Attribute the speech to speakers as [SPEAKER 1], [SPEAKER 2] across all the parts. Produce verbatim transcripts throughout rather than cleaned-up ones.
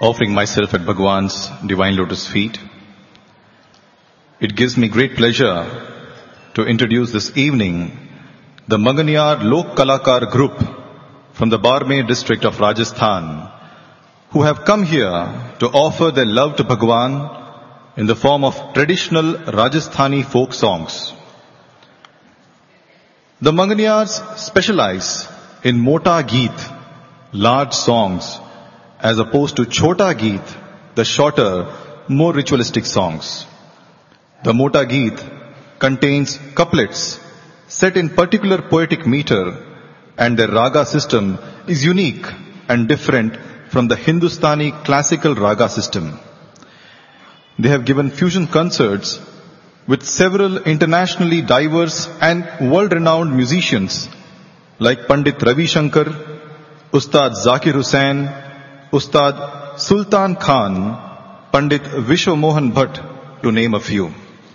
[SPEAKER 1] offering myself at Bhagwan's divine lotus feet. It gives me great pleasure to introduce this evening the Manganiyar Lok Kalakar group from the Barmer district of Rajasthan, who have come here to offer their love to Bhagwan in the form of traditional Rajasthani folk songs. The Manganiyars specialize in Mota Geet, large songs, as opposed to Chota Geet, the shorter, more ritualistic songs. The Mota Geet contains couplets set in particular poetic meter, and their raga system is unique and different from the Hindustani classical raga system. They have given fusion concerts with several internationally diverse and world-renowned musicians like Pandit Ravi Shankar, Ustad Zakir Hussain, Ustad Sultan Khan, Pandit Vishwa Mohan Bhatt, to name a few.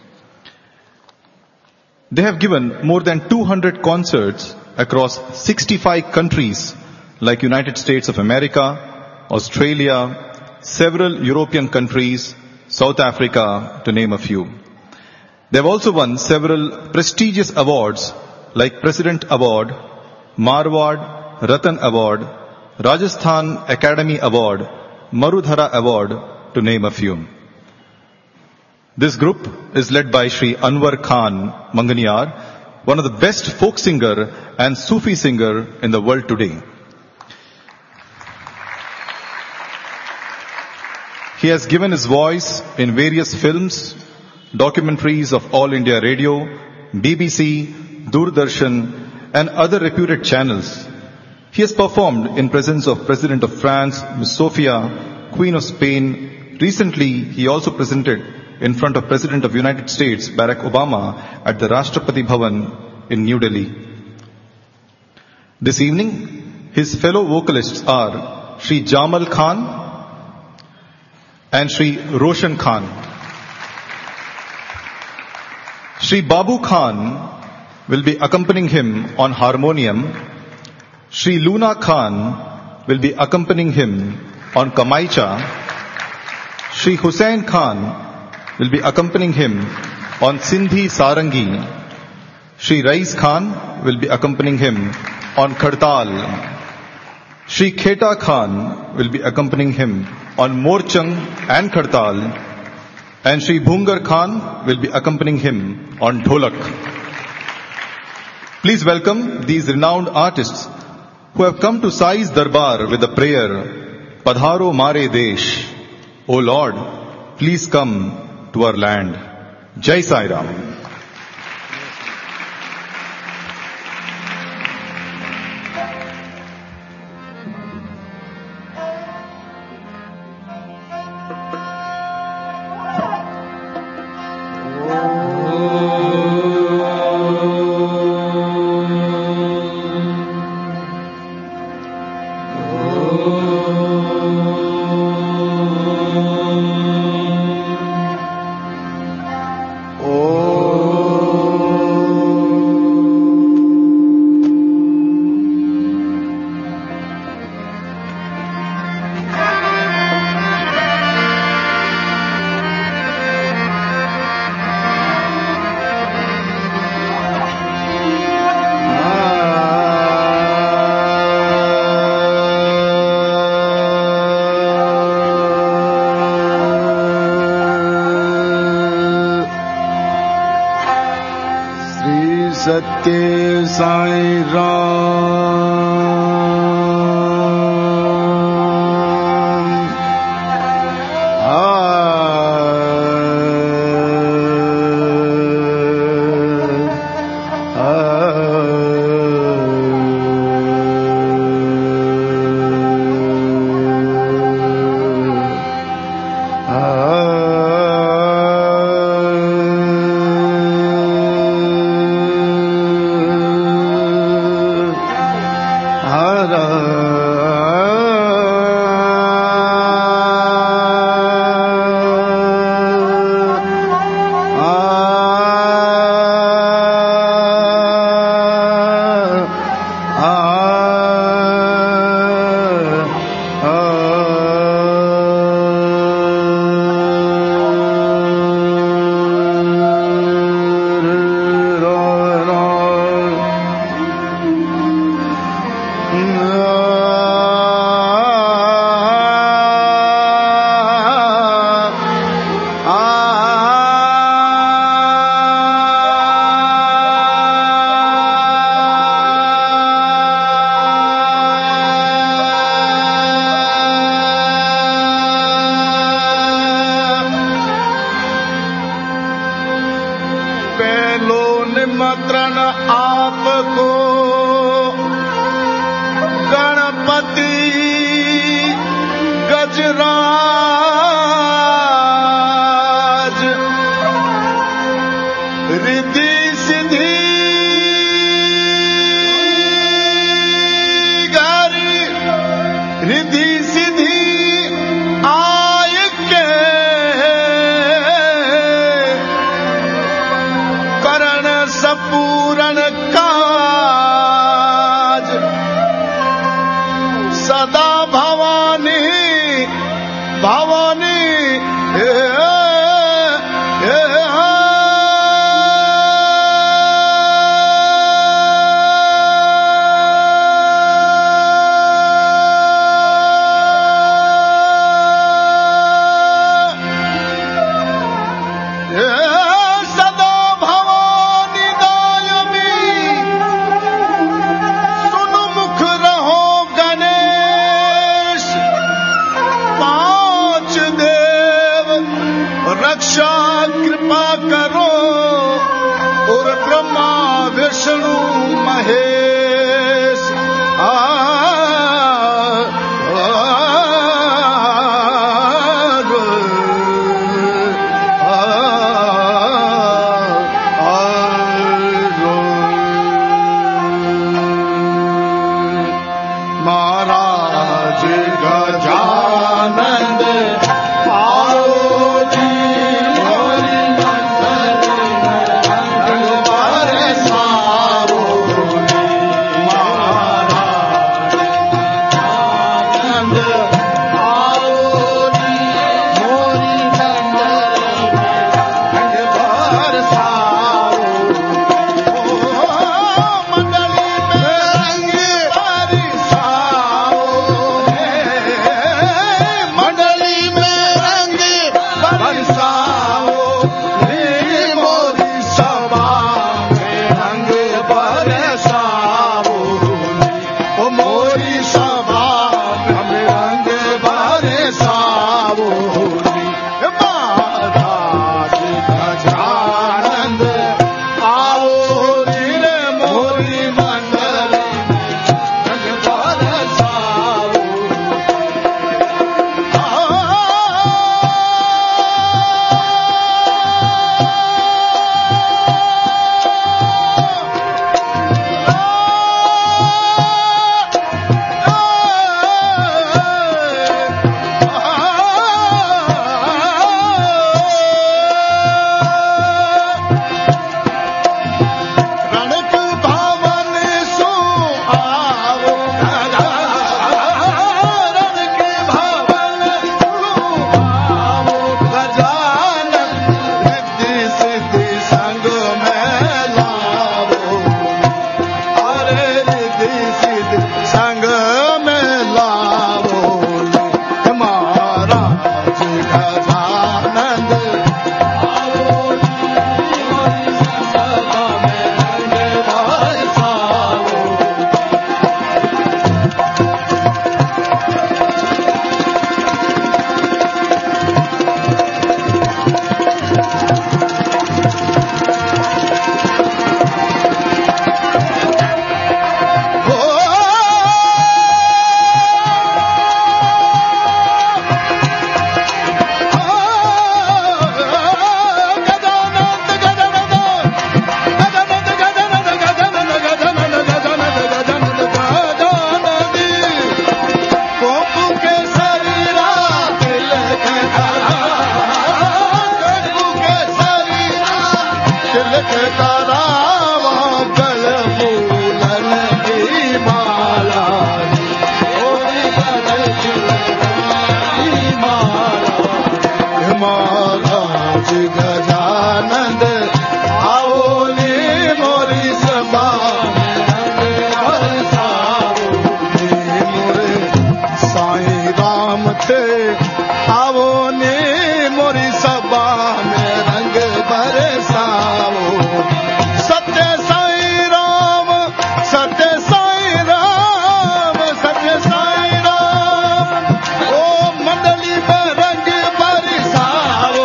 [SPEAKER 1] They have given more than two hundred concerts across sixty-five countries like United States of America, Australia, several European countries, South Africa, to name a few. They have also won several prestigious awards like President Award, Marwad Ratan Award, Rajasthan Academy Award, Marudhara Award, to name a few. This group is led by Shri Anwar Khan Manganiyar, one of the best folk singer and Sufi singer in the world today. He has given his voice in various films, documentaries of All India Radio, B B C, Doordarshan, and other reputed channels. He has performed in presence of President of France, Miss Sofia, Queen of Spain. Recently, he also presented in front of President of United States, Barack Obama, at the Rashtrapati Bhavan in New Delhi. This evening, his fellow vocalists are Shri Jamal Khan and Shri Roshan Khan. Shri Babu Khan will be accompanying him on harmonium. Shri Luna Khan will be accompanying him on kamaicha. Shri Hussain Khan will be accompanying him on Sindhi Sarangi. Shri Rais Khan will be accompanying him on Khartal. Shri Kheta Khan will be accompanying him on Morchang and Khartal. And Shri Bhungar Khan will be accompanying him on Dholak. Please welcome these renowned artists who have come to Sai's Darbar with the prayer, Padharo Mare Desh. O Lord, please come to our land. Jai Sai Ram.
[SPEAKER 2] सत्य साईं राम आ, आ, आ, महाराज रिद्धि सिद्धि गारी रिद्धि सिद्धि आय के करण सपूरण काज सदा भवानी भवानी हे हे सदा भवानी दायमी सुन मुख रहो गणेश पांच देव रक्षा कृपा करो और ब्रह्मा विष्णु महेश आ, आ, महाराज गजानंद आओ जी मोरी मंगल बरसाओ महाराज गजानंद आओ जी मोरी मंगल बरसाओ मंडली में रंग बरसाओ मंडली में रंग बरसाओ मोरी सभा में रंग बरसाओ ओ मोरी सभा में रंग बरसाओ महाराज गजानंद आओ रे मोरी मंडली रंग बरसाओ रणक भवन सो आओ रणक भवन सो आओ गजानन रिद्धि सिद्धि संग में लाओ अरे रिद्धि सिद्धि संग में लाओ महाराज गजानंद आओ सभा में रंग बरसाओ गजानंद गजानंद गजानंद गजानंद गजानंद गजानंद गजानंद गजानंद गजानंद कोप के शरीरा दिल के तारा कोप के शरीरा दिल के तारा गल फूलन की माला ओरी गल की माला महाराज गजानंद आओ रे मोरी सभा में रंग बरसाओ मोरे साईं राम थे आओ ने मोरी सभा में रंग बरसाओ सत्य साईं राम सत्य साईं राम सत्य साईं राम ओ मंडली में रंग बरसाओ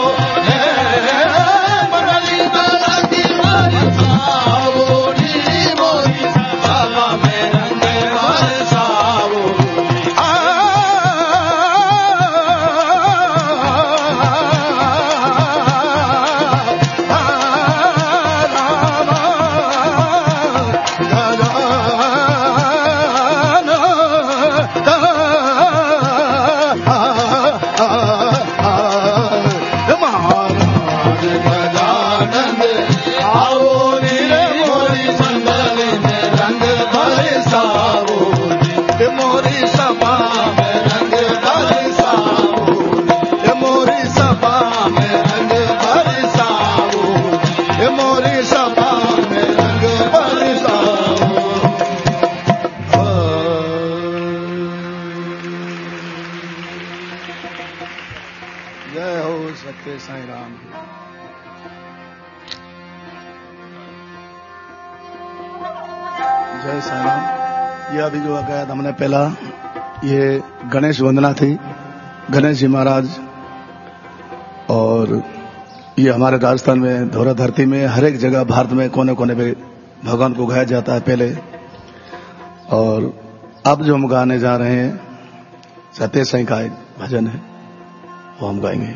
[SPEAKER 2] मंडली में रंग बरसाओ नी मोरी सभा में रंग बरसाओ आ मोरी सभा में रंग बरसाओ ये मोरी सभा में रंग बरसाओ ये मोरी सभा में रंग बरसाओ। जय हो सत्य साईं राम। जय साईं राम। ये अभी जो गया था हमने पहला ये गणेश वंदना थी, गणेश जी महाराज। और ये हमारे राजस्थान में धोरा धरती में हर एक जगह भारत में कोने कोने पे भगवान को गाया जाता है पहले। और अब जो हम गाने जा रहे हैं सत्य साईं का एक भजन है वो हम गाएंगे।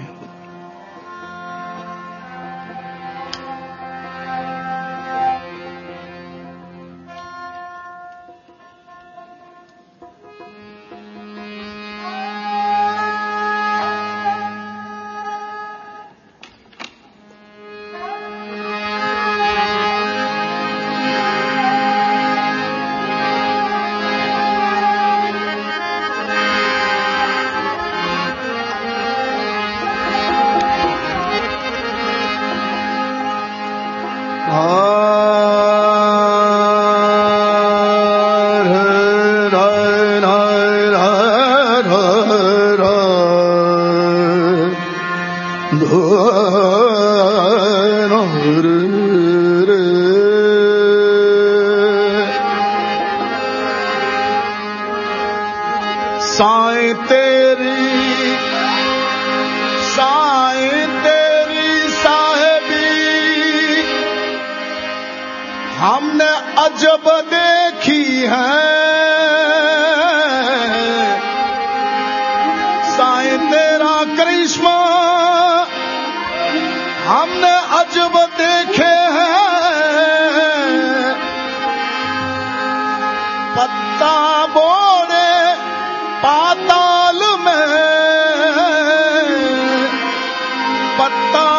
[SPEAKER 2] साईं तेरी साईं तेरी साहिबी हमने अजब देखी है। साईं तेरा करिश्मा हमने अजब देखे हैं। पत्ता बोरे पाताल में पत्ता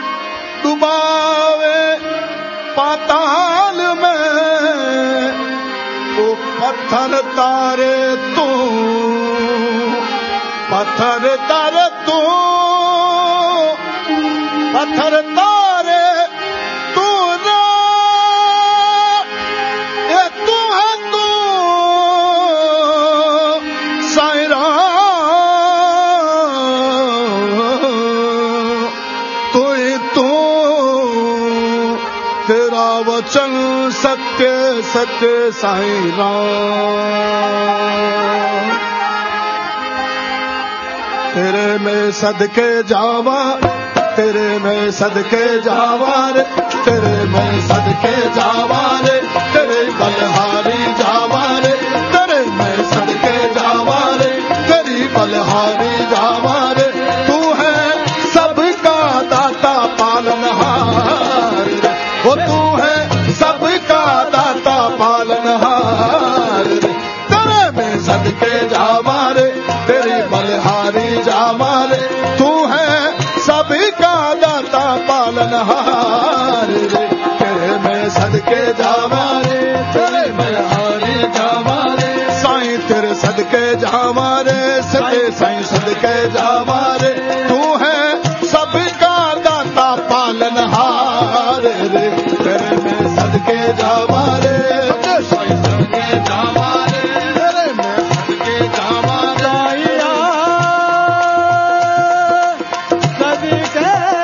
[SPEAKER 2] डुबावे पाताल में वो पत्थर तारे तू पत्थर तारे तू पत्थर तारे तू ना ये तू है तू साईं राम तू ही तू तेरा वचन सत्य सत्य साईं राम। तेरे में सदके जावा तेरे में सदके जावा रे तेरे में सदके जावा रे तेरे बलहारी जावा रे तेरे में सदके जावा रे तेरी बलहारी जावा रे। तू है सबका दाता पालनहार रे वो तू है सबका दाता पालनहार रे। तेरे में सदके जावा रे तेरी बलहारी जावा रे तू है सबका दाता पालनहार रे। तेरे में सदके जावा रे तेरे बलहारी जावा रे साईं तेरे सदके जावा रे सदके साईं सदके जावा रे तू है सबका दाता पालनहार रे। तेरे में सदके जावा रे साईं सदके जावा रे तेरे में सदके जावा राइया सदके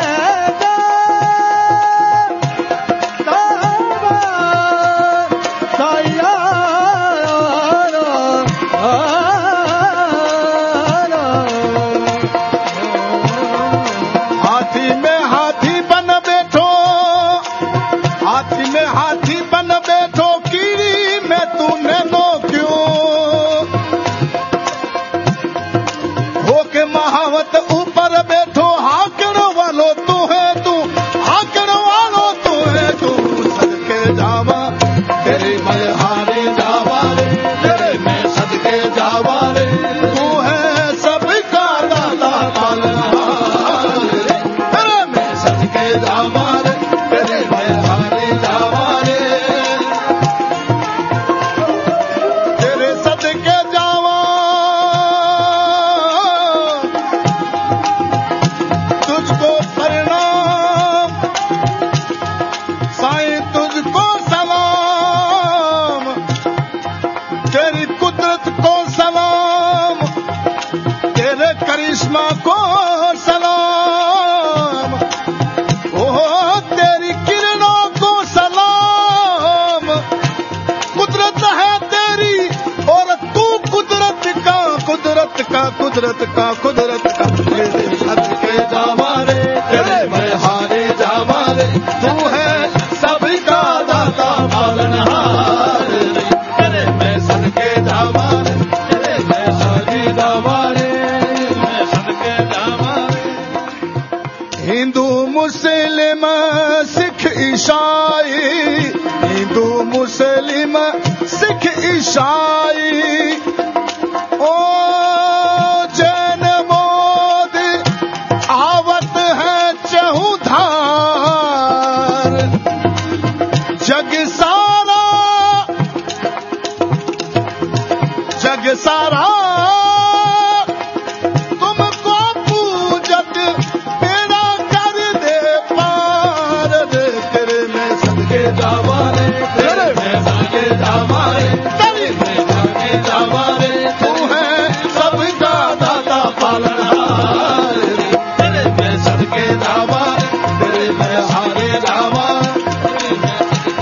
[SPEAKER 2] हाथी में हाथी बन बैठो हाथी में हाथी बन बैठो कीड़ी में तूने नो क्यों होके महावत ऊपर बैठो हाकड़ वालो तू है तू हाकड़ वालो तू है तू सदके जावा तेरी बलहारी जावा रे तेरे में सदके जावा रे तू है सबका दाता पालनहार रे। तेरे में सदके जावा रे तेरे बलहारी जावा रे तेरे सदके जावा करिश्मा को सलाम, ओ तेरी किरणों को सलाम। कुदरत है तेरी और तू कुदरत का, कुदरत का, कुदरत का, कुदरत का। तेरे सदके जावा रे, तेरे मैं हारे जावा रे, तू है सबका दाता पालनहार रे। तेरे मैं सदके जावा रे, तेरे मैं हारे जावा रे, मैं सदके जावा रे। हिंदू मुस्लिम सिख ईसाई, हिंदू मुस्लिम सिख ईसाई, ओ जैन बौद्ध आवत है चहुधार। जग सारा, जग सारा तुमको पूजत बेड़ा कर दे पार रे। तेरे मैं सदके जावा रे, तेरे मैं सदके जावा रे, तेरे मैं सदके जावा रे, तू है सबका दाता पालनहार रे। तेरे मैं सदके जावा रे, तेरे मैं हारे जावा रे, तेरे मैं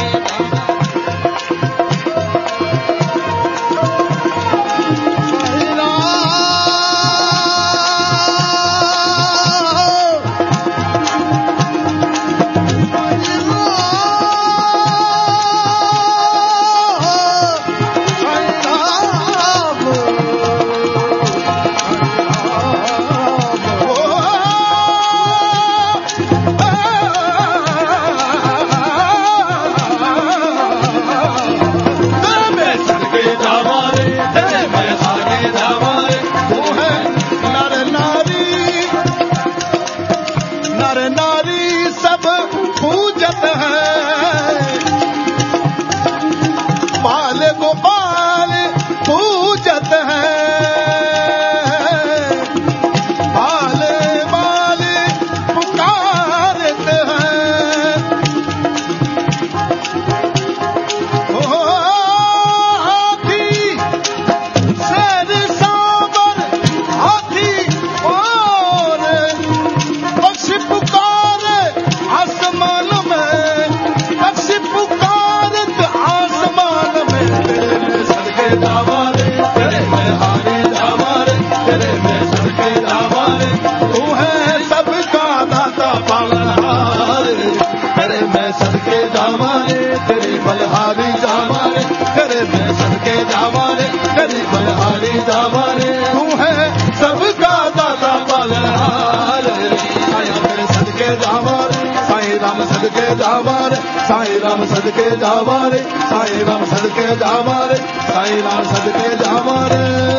[SPEAKER 2] साईं राम सदके जावा रे, साईं राम सदके जावा रे, साईं राम सदके जावा रे।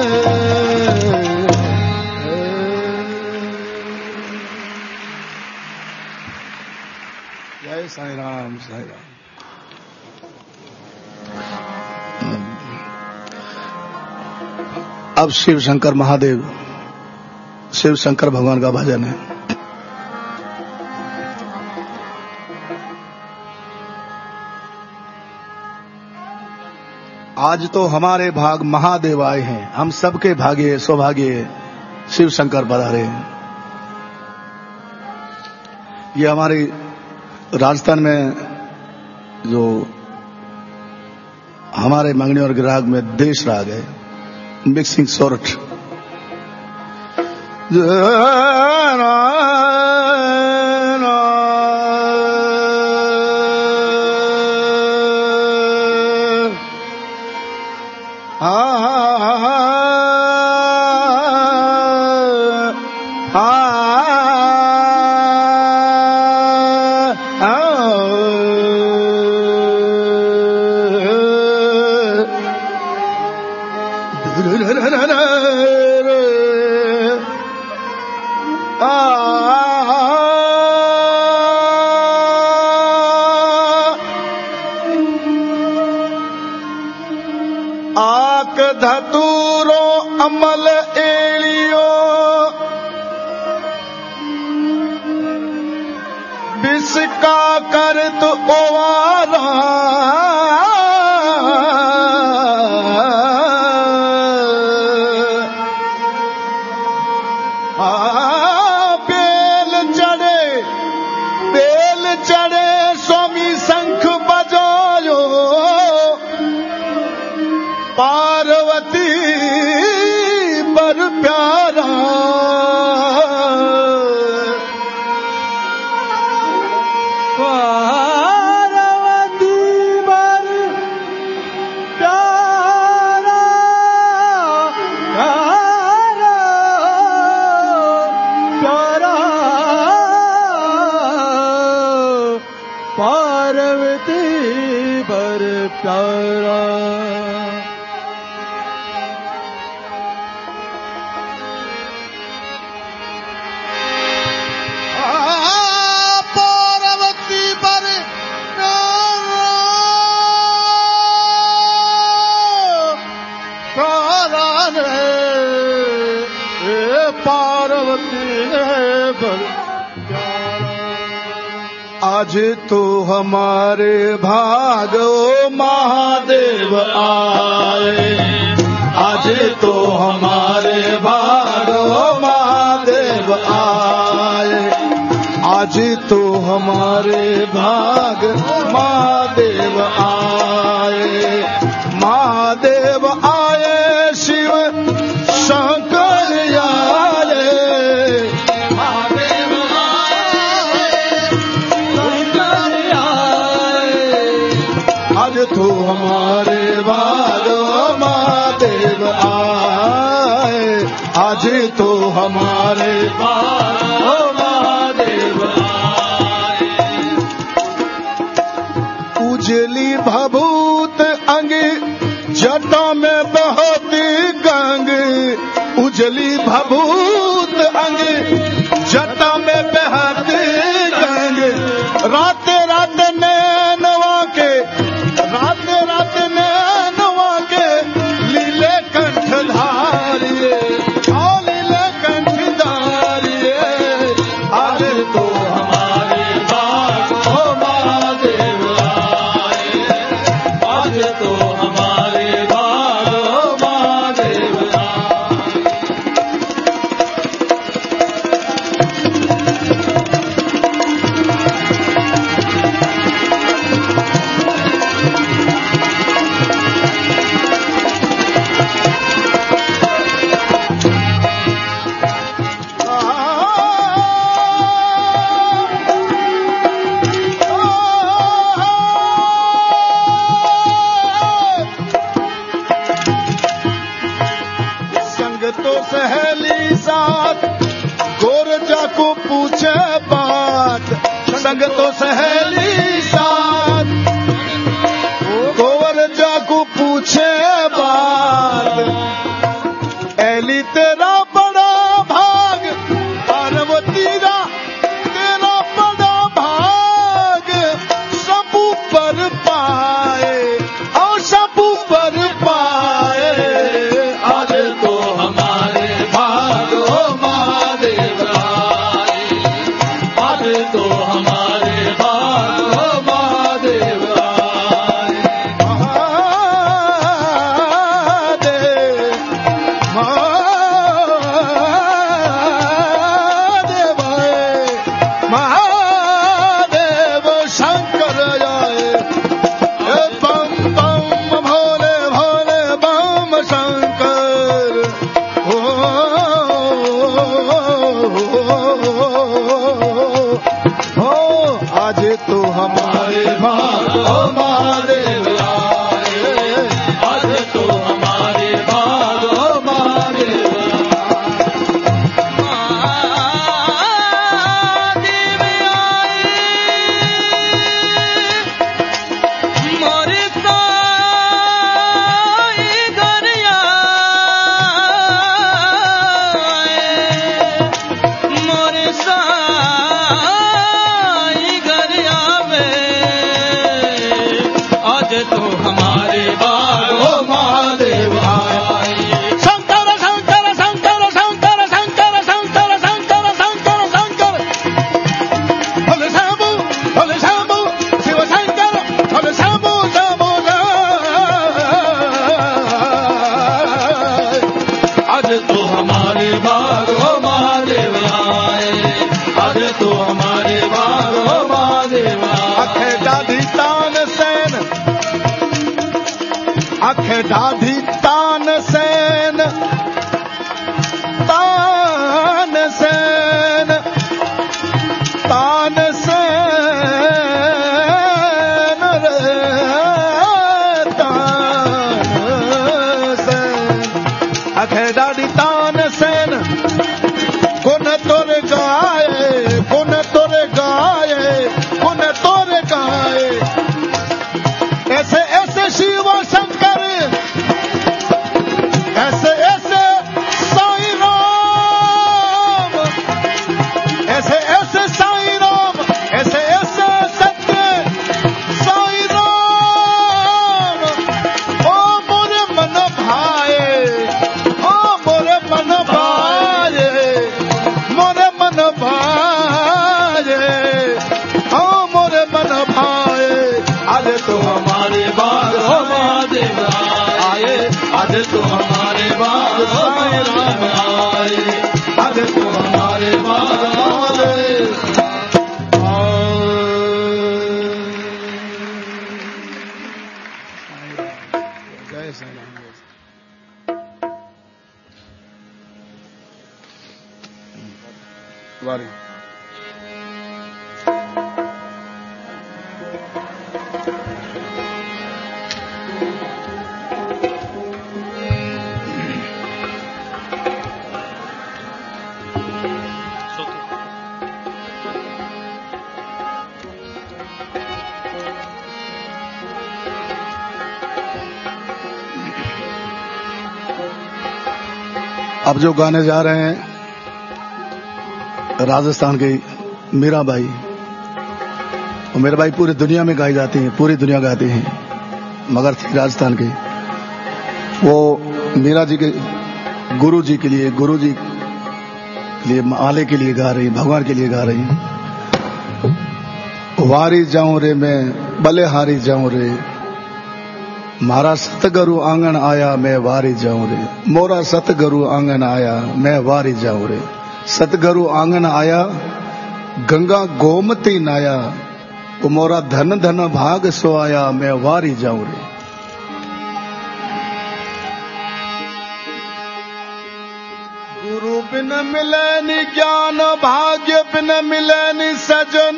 [SPEAKER 2] जय साईं राम, साईं राम। अब शिव शंकर महादेव, शिव शंकर भगवान का भजन है। आज तो हमारे भाग महादेव आए हैं, हम सबके भाग्य सौभाग्य शिव शंकर पधारे हैं। ये हमारे राजस्थान में जो हमारे मंगनी और राग में देश राग है, मिक्सिंग सोरठ। आक धतूरो अमल एलियो बिसका कर तो ओवारा आ बेल चढ़े बेल चढ़े स्वामी शंख बजायो पार्वती पर प्यारा
[SPEAKER 3] पार्वती पर प्यारा प्यारा प्यारा पार्वती पर प्यारा
[SPEAKER 2] आज तो हमारे भागो महादेव आए, आज तो हमारे भागो महादेव आए, आज तो हमारे भाग महादेव आए, महादेव आए शिव शंकर आए, आज तो हमारे भागो महादेव आए, आज तो हमारे भागो महादेव आए। उजली भभूत अंग जटा में बहती गंग, उजली भभूत अंग जटा में बहती गंग, रात रात नैनवा के रात रात नैनवा के लीले कंठ धारिये, ओ लीले कंठ धारिये, आज तो हमारे भागो महादेव आए, आज तो हमारे भागो महादेव आए। तो सहेली साथ गोरजा को पूछे बात, संग तो सहेली साथ गोरजा को पूछे बात, एली तेरा बड़ा भाग पार्वती रा तेरा बड़ा भाग, सब पर पाए और सब पर पाए, आज तो हमारे भागो महादेव आए, आज तो हमारे भागो महादेव आए। महादेव महादेव आए, महादेव शंकर आए, ए बम बम भोले भोले बम शंकर, ओ, ओ, आज तो हमारे भागो महादेव आए, आज तो हमारे भागो महादेव
[SPEAKER 3] महादेव आए, मोरे साई घर आए, मोरे साई घर आवे, आज तो हमारे भागो महादेव आए। शंकर शंकर शंकर शंकर शंकर शंकर शंकर शंकर शंकर,
[SPEAKER 2] भोले शंभु भोले शंभु शिव शंकर, भोले शंभु शंभु
[SPEAKER 3] आज तो हमारे भागो महादेव तो हमारे बाग हो महादेवा।
[SPEAKER 2] अखे डाधी तान सेन, अखे डाधी तान सेन, तान सेन, तान सेन रे तान सेन, अखे डाधी तान सेन। गुन तुर गाए, गुन तुर गाए, गुन तुर गाए, ऐसे ऐसे शिव शंकर, ऐसे ऐसे साईं राम, ऐसे ऐसे साईं राम, ऐसे ऐसे सत्य साईं राम। ओ मोरे मन भाए, ओ मोरे मन भाए, मोरे मन भाए, ओ मोरे मन भाए। आज तो
[SPEAKER 3] हमारे बाग हो महादेवा आए, आज तो हमारे बाग हो साईं राम आए, आज तो हमारे बाग आए।
[SPEAKER 2] जय साईं राम। वारी अब जो गाने जा रहे हैं राजस्थान के मीराबाई, और मीराबाई पूरी दुनिया में गाई जाती हैं, पूरी दुनिया गाती हैं, मगर थी राजस्थान की। वो मीरा जी के गुरु जी के लिए, गुरु जी के लिए, आले के लिए गा रही, भगवान के लिए गा रही। वारी जाऊं रे मैं बलिहारी जाऊं रे, मारा सतगुरु आंगन आया मैं वारी जाऊं रे, मोरा सतगुरु आंगन आया मैं वारी जाऊं रे। सतगुरु आंगन आया गंगा गोमती नाया, वो मोरा धन धन भाग सो आया मैं वारी जाऊं रे। गुरु बिन मिले नि ज्ञान, भाग्य बिन मिले नि सजन,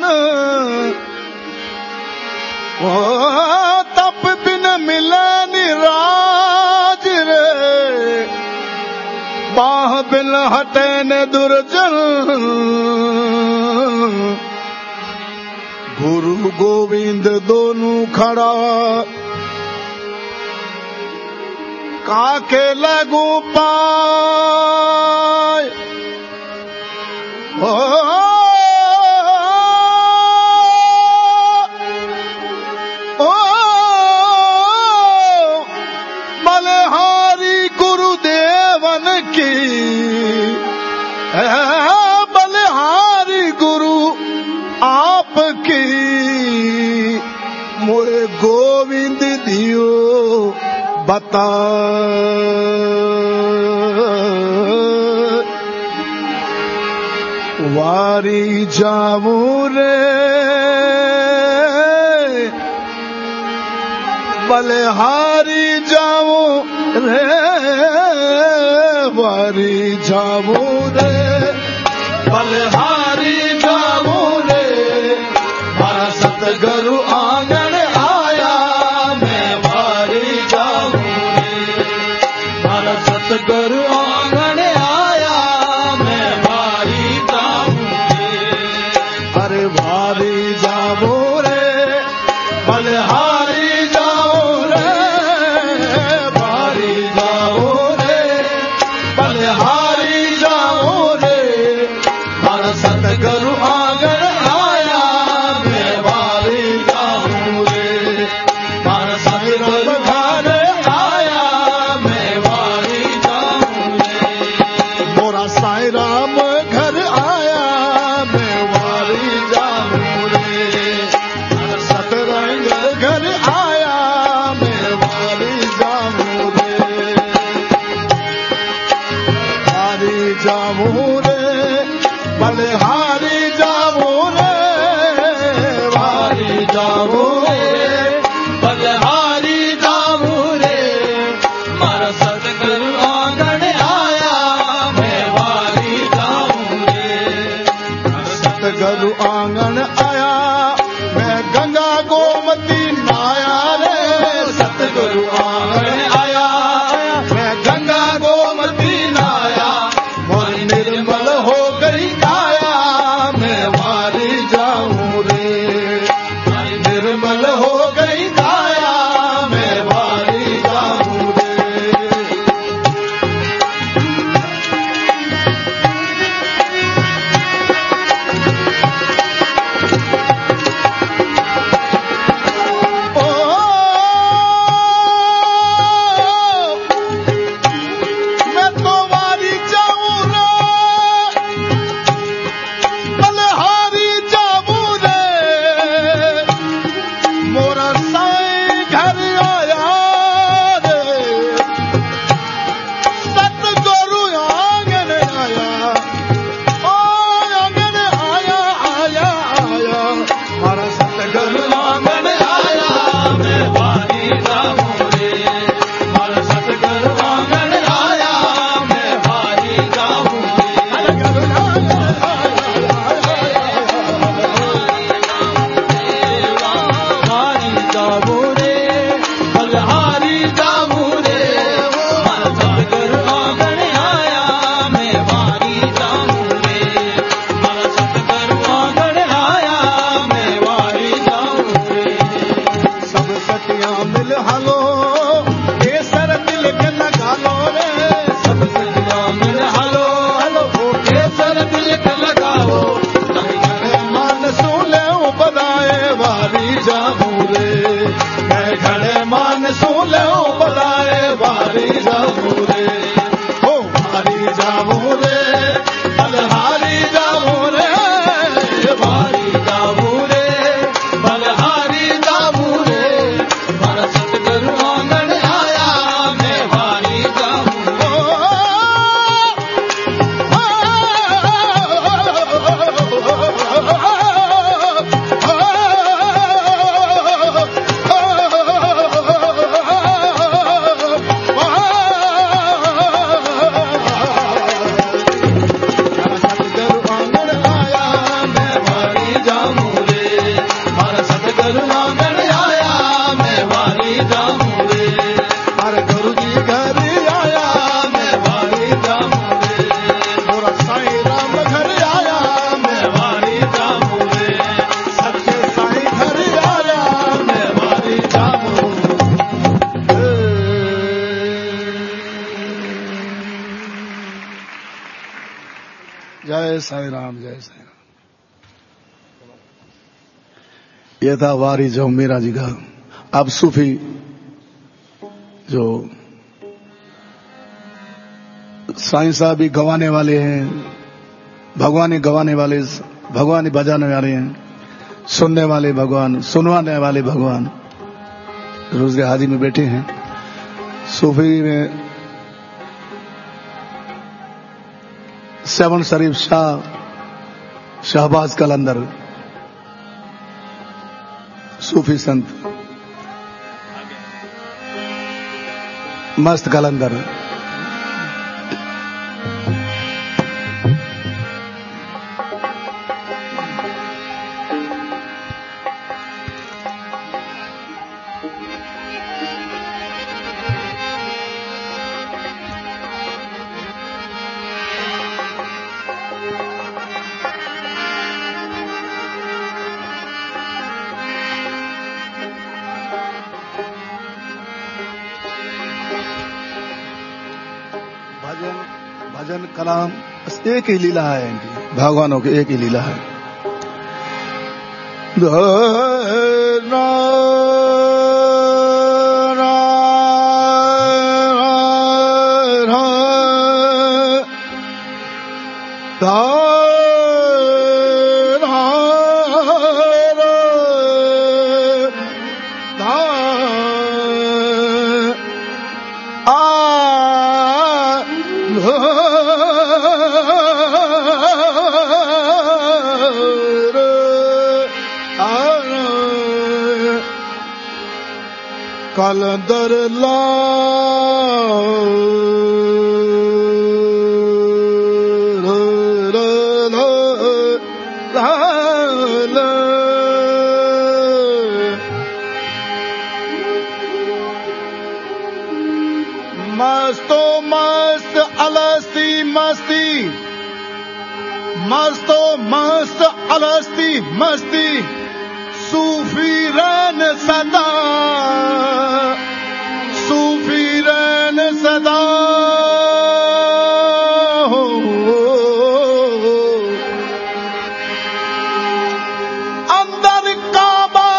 [SPEAKER 2] ओ तप बिन मिले नि राज रे, बाह बिन हटे न दुर्जन। गुरु गोविंद दोनों खड़ा, काके लगू पाए। ओ ओ बलिहारी गुरुदेवन की, बलिहारी गुरु आपकी, मोरे गोविंद दियो बता। वारी जाऊं रे बलिहारी जाऊं रे, वारी जाऊं रे बलिहारी जाऊं रे, मारा सतगुरु आंगन आया मैं वारी जाऊं रे, मारा सतगुरु आंगन आया मैं वारी जाऊं रे। अरे वारी जाऊं रे बलिहारी जाऊं रे, वारी जाऊं रे बलिहारी जाऊं रे, मारा सतगुरु आंगन आया, मैं गंगा गोमती नाया रे। सतगुरु आंगन आया, मैं गंगा गोमती नाया, और निर्मल हो गई काया, मैं वारी जाऊं रे। निर्मल हो गई काया, मैं वारी जाऊं रे। जय साई राम, जय साई राम। ये था वारी जो मीरा जी का। अब सूफी जो साईं साहब भी गवाने वाले हैं, भगवान ही गवाने वाले, भगवान ही बजाने वाले हैं, सुनने वाले भगवान, सुनवाने वाले भगवान रोज हाजी में बैठे हैं। सूफी में सेवन शरीफ शाह शहबाज कलंदर सूफी संत, मस्त कलंदर, भजन कलाम बस एक ही लीला है इनकी, भगवानों की एक ही लीला है। कलंदर ला लाल मस्तो मस्त अलस्ती मस्ती मस्तो मस्त अलस्ती मस्ती सूफी रन सदा सूफी रन सदा हो अंदर काबा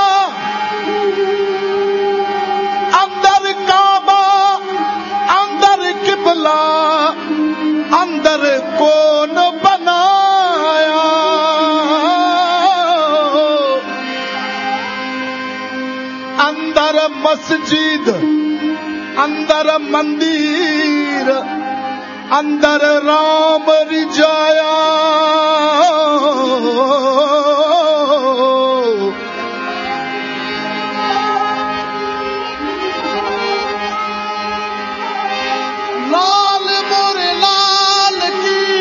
[SPEAKER 2] अंदर काबा अंदर किबला अंदर कौन बनाया अंदर मस्जिद अंदर मंदिर अंदर राम रिजाया लाल मोरे लाल की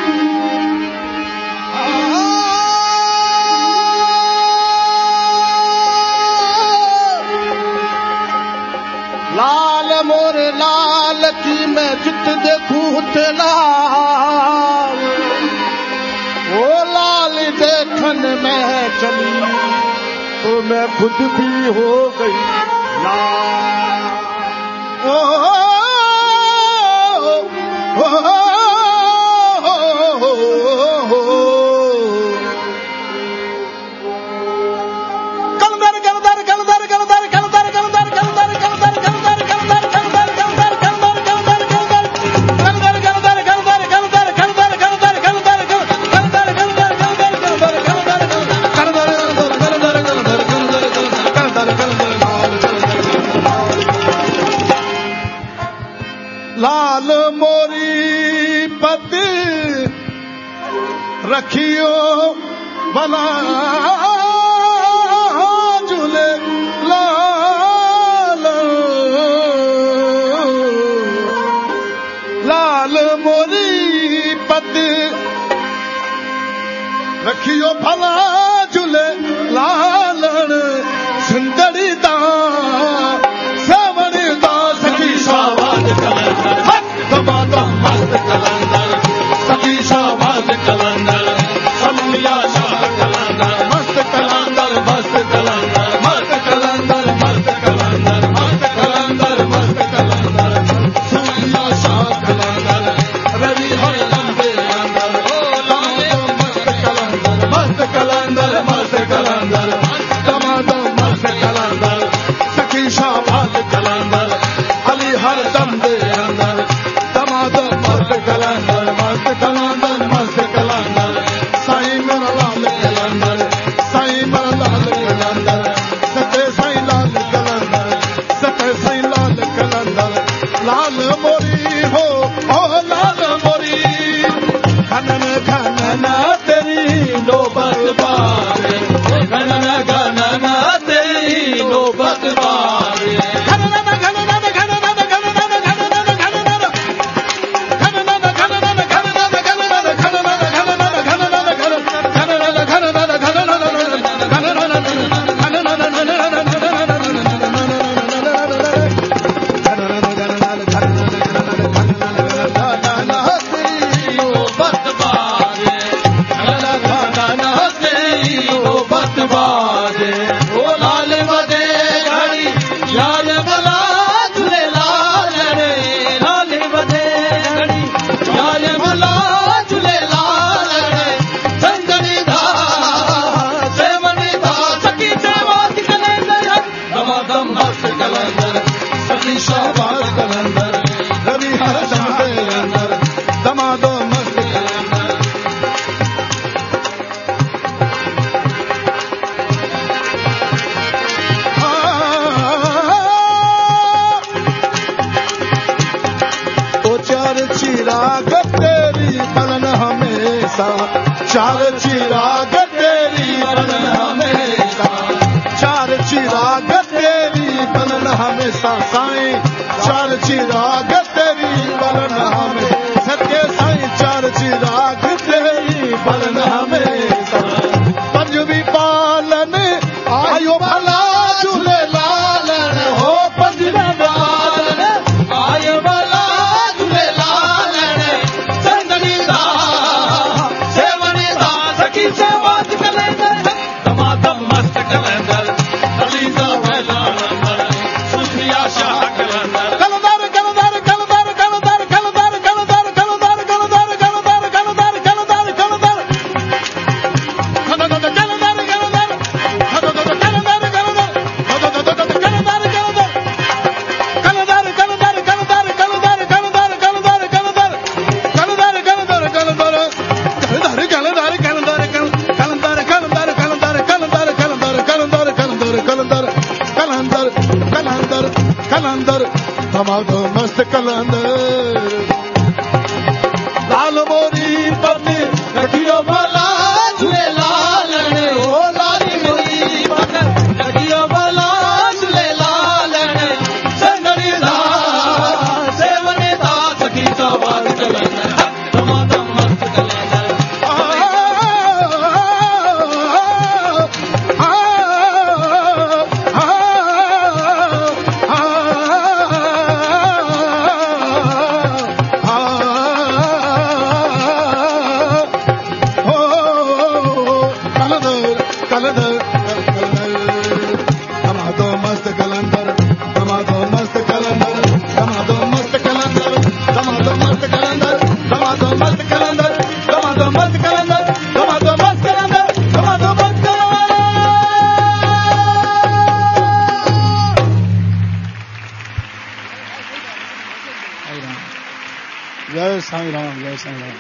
[SPEAKER 2] लाल मोरे लाल की मैं जित देखूं ते लाल वो लाल देखन में चली तो मैं खुद भी हो गई लाल ओ, ओ, ओ, ओ, ओ, ओ, कलदर कलदर कलदर कलदर कलदर कलदर कलदर कलदर कलदर कलदर लाल मोरी पति रखियो भला झूले लाल लाल मोरी पति रखियो भला झूले लालन सुंदरी दा सावणी दा सखी शाबाद कलंदर दमादम मस्त कलंदर सखी शाबाद कलंदर समिया शाह कलंदर मस्त कलंदर मस्त कलंदर मस्त कलंदर मस्त कलंदर मस्त कलंदर मस्त कलंदर समिया शाह कलंदर रवि हर लंबे अंदर दमादम मस्त कलंदर मस्त कलंदर मस्त कलंदर दमादम मस्त कलंदर सखी शाबाद कलंदर अली हर दम दे अंदर दमादम मस्त कलंदर मस्त कलंदर मस्त कलंदर साईं मेरा लाल कलंदर साईं मेरा लाल कलंदर सते साईं लाल कलंदर सते साईं लाल कलंदर लाल मोरी हो ओ लाल मोरी खनन खनन तेरी नौबत बारे खनन खनन तेरी नौबत बारे चार चिराग तेरी बनन हमेशा चार चिराग तेरी बनन हमेशा साईं चार चिराग तेरी बनन हमेशा सत्य साईं चार चिराग तेरी बनन हमेशा दमादो मस्त कलंदर लाल मोरी पति रखियो भला झूले लालन ओ लाली मोरी पति रखियो भला झूले लालन संगनी दा सेवने दा सखी सवार कलंदर दमादो मस्त कलंदर जय साईं राम जय साईं राम।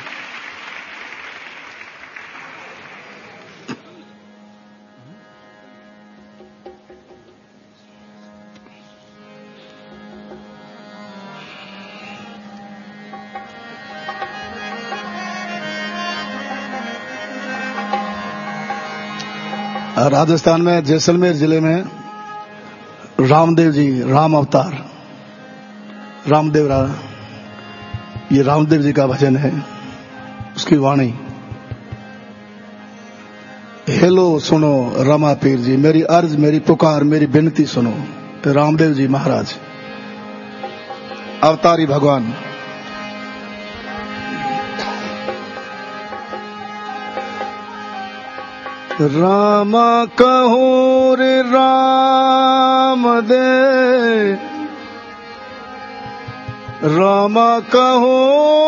[SPEAKER 2] राजस्थान में जैसलमेर जिले में रामदेव जी राम अवतार रामदेव रा ये रामदेव जी का भजन है, उसकी वाणी। हेलो सुनो रमा पीर जी, मेरी अर्ज मेरी पुकार मेरी विनती सुनो। रामदेव जी महाराज अवतारी भगवान। रामा कहूँ रे राम दे रामा कहो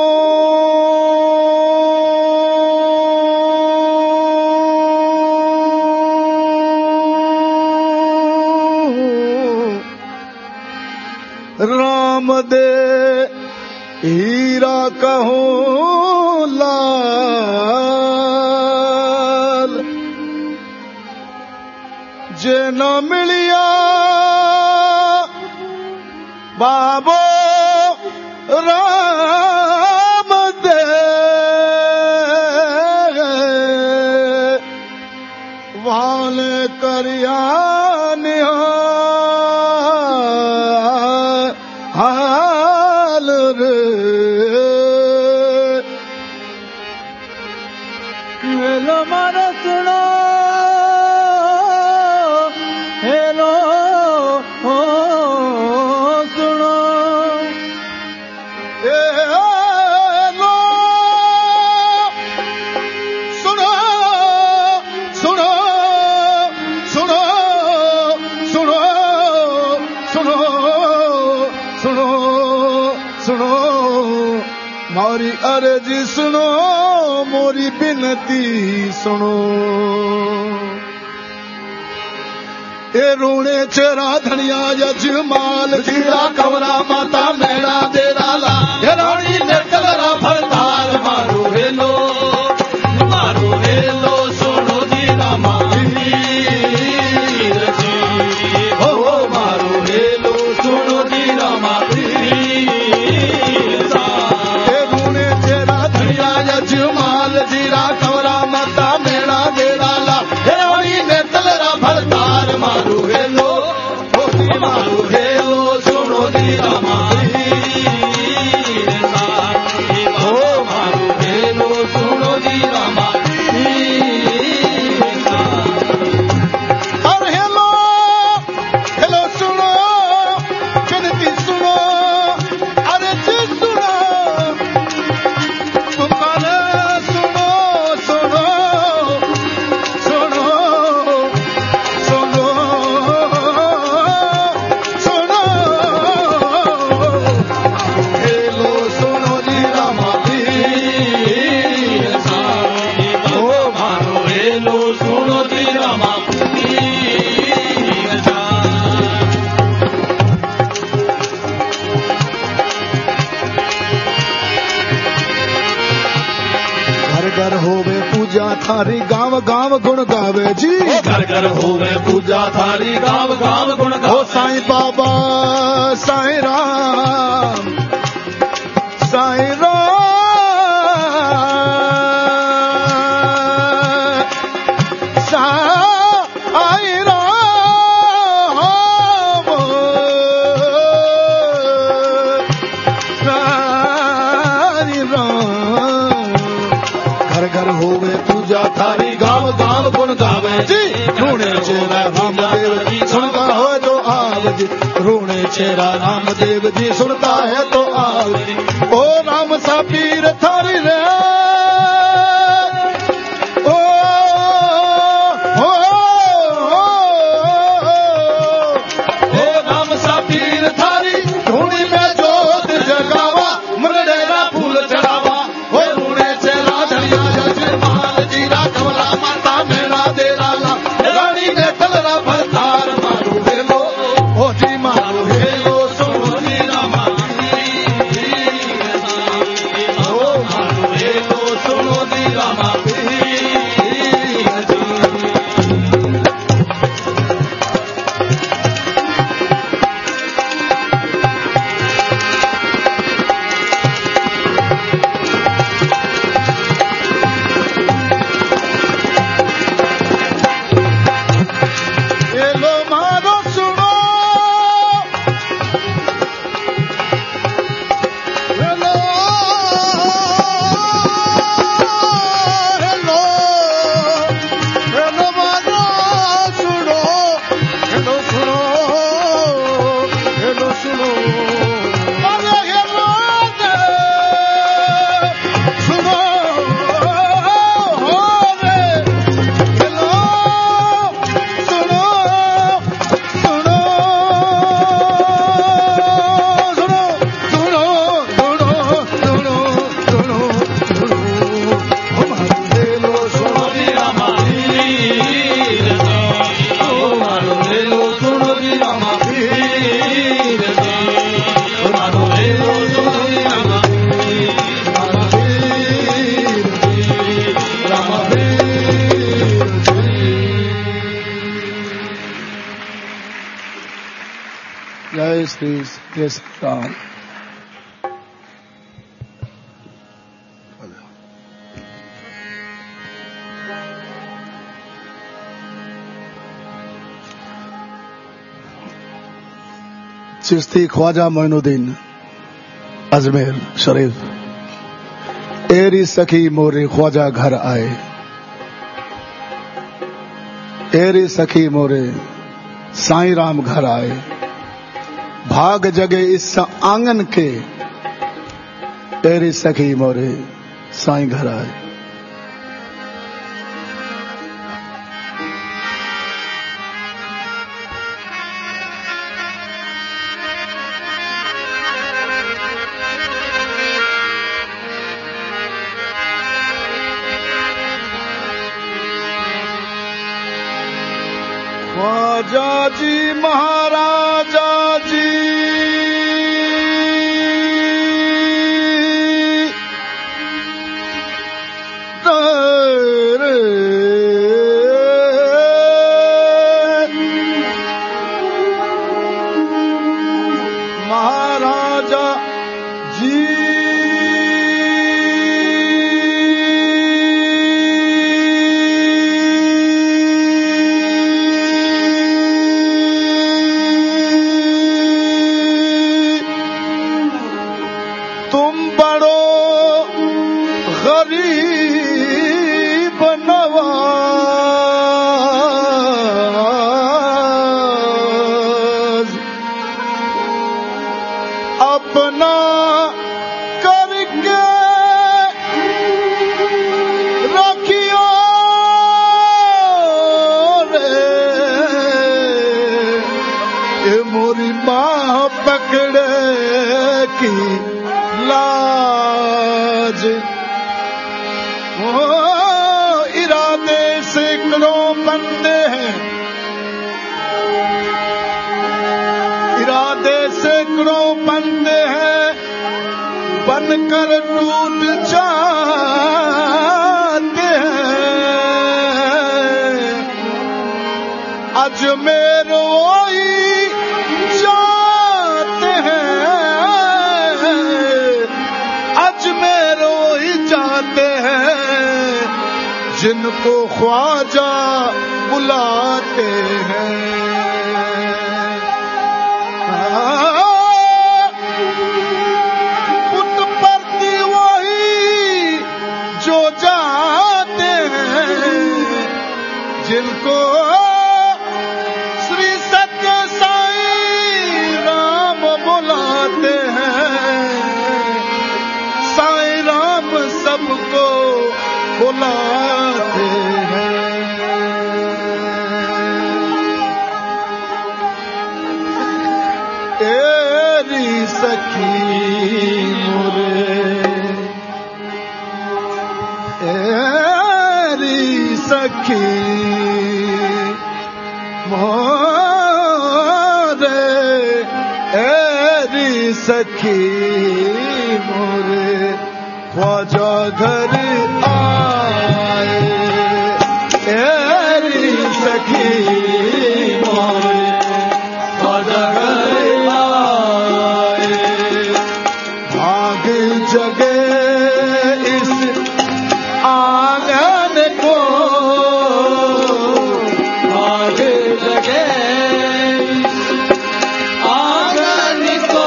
[SPEAKER 2] राम दे हीरा कहो लाल जे न मिलिया बाबो राम दे वाल करिया हाल रे हेलो मानो सुनो हेलो सुनो मोरी अर्जी सुनो मोरी बिनती सुनो। ए रोणे चेरा धनिया यजमाल जीरा कवरा माता मेरा तेरा ला ये रानी निर्कलरा फलदार मारो हेलो मारो हेलो सुनो जीरा माली रची हो मारो हेलो सुनो जीरा माली जमाल जीरा कवरा माता मेरा मेरा ला हेरोनी ने तलरा भरतार मारू हेलो मारू हेलो सुनो जीरा मारी हो मारू हेलो पूजा थारी गाँव गाँव गुण गावे जी।
[SPEAKER 3] घर घर होवे पूजा थारी गाँव गाँव गुण
[SPEAKER 2] ओ
[SPEAKER 3] गावे।
[SPEAKER 2] साईं बाबा साईं राम साईं राम साईं राम साईं राम। घर घर होवे पूजा थारी गाँव गाँव गुण गावे जी। रूणे चेरा रामदेव जी सुनता हो तो आव जी। रूणे चेरा रामदेव जी सुनता है तो आव जी। ओ राम सा पीर थारी रे ओ हो
[SPEAKER 3] हे राम सा पीर थारी
[SPEAKER 2] धूनी में जोत जगावा
[SPEAKER 3] मुरडेरा फूल चढ़ावा।
[SPEAKER 2] ओ रूणे चेरा धनिया जजमान जीरा कमला माता मेरा देरा ला
[SPEAKER 3] रानी ने कलरा भरतार मारू हेलो।
[SPEAKER 2] ओ जी मारो हेलो
[SPEAKER 3] सुनो जी रामा ओ मारू हेलो सुनो जी रामा।
[SPEAKER 2] हेलो मारो सुनो हेलो हेलो हेलो मारो सुनो हेलो सुनो हेलो सुनो अरे हेलो सुनो हो रे हेलो सुनो सुनो सुनो सुनो सुनो सुनो सुनो सुनो हमारे हेलो सुनो
[SPEAKER 3] जी रामा ओ मारू हेलो सुनो जी रामा। मारू हेलो सुनो जी रामा।
[SPEAKER 2] जय श्री जय श्री राम। चिश्ती ख्वाजा मोइनुद्दीन अजमेर शरीफ। एरी सखी मोरे ख्वाजा घर आए। एरी सखी मोरे साईं राम घर आए। भाग जगे इस आंगन के एरी सखी मोरे साईं घर आए। ख्वाजा जी महाराजा जी रे महाराजा जी तुम बड़ो गरीब नवाज अपना करके रखियो रे। ये मोरी माँ पकड़े की लाज। ओ इरादे सैकड़ों बंदे हैं। इरादे सैकड़ों बंदे हैं। बनकर टूट जाते हैं। अजमेर वही जाते हैं, अजमेर वही जाते हैं जिनको ख्वाजा बुलाते हैं। पुट्टपर्ती वही जो जाते हैं जिनको श्री सत्य साईं राम बुलाते हैं। साईं राम सबको बुलाते हैं। तेरी सखी मोरे, तेरी सखी मोरे, तेरी सखी मोरे ख्वाजा घर आए। तेरी सखी मोरे ख्वाजा घर आए। भाग जगे इस आंगन को, भाग जगे इस आंगन को,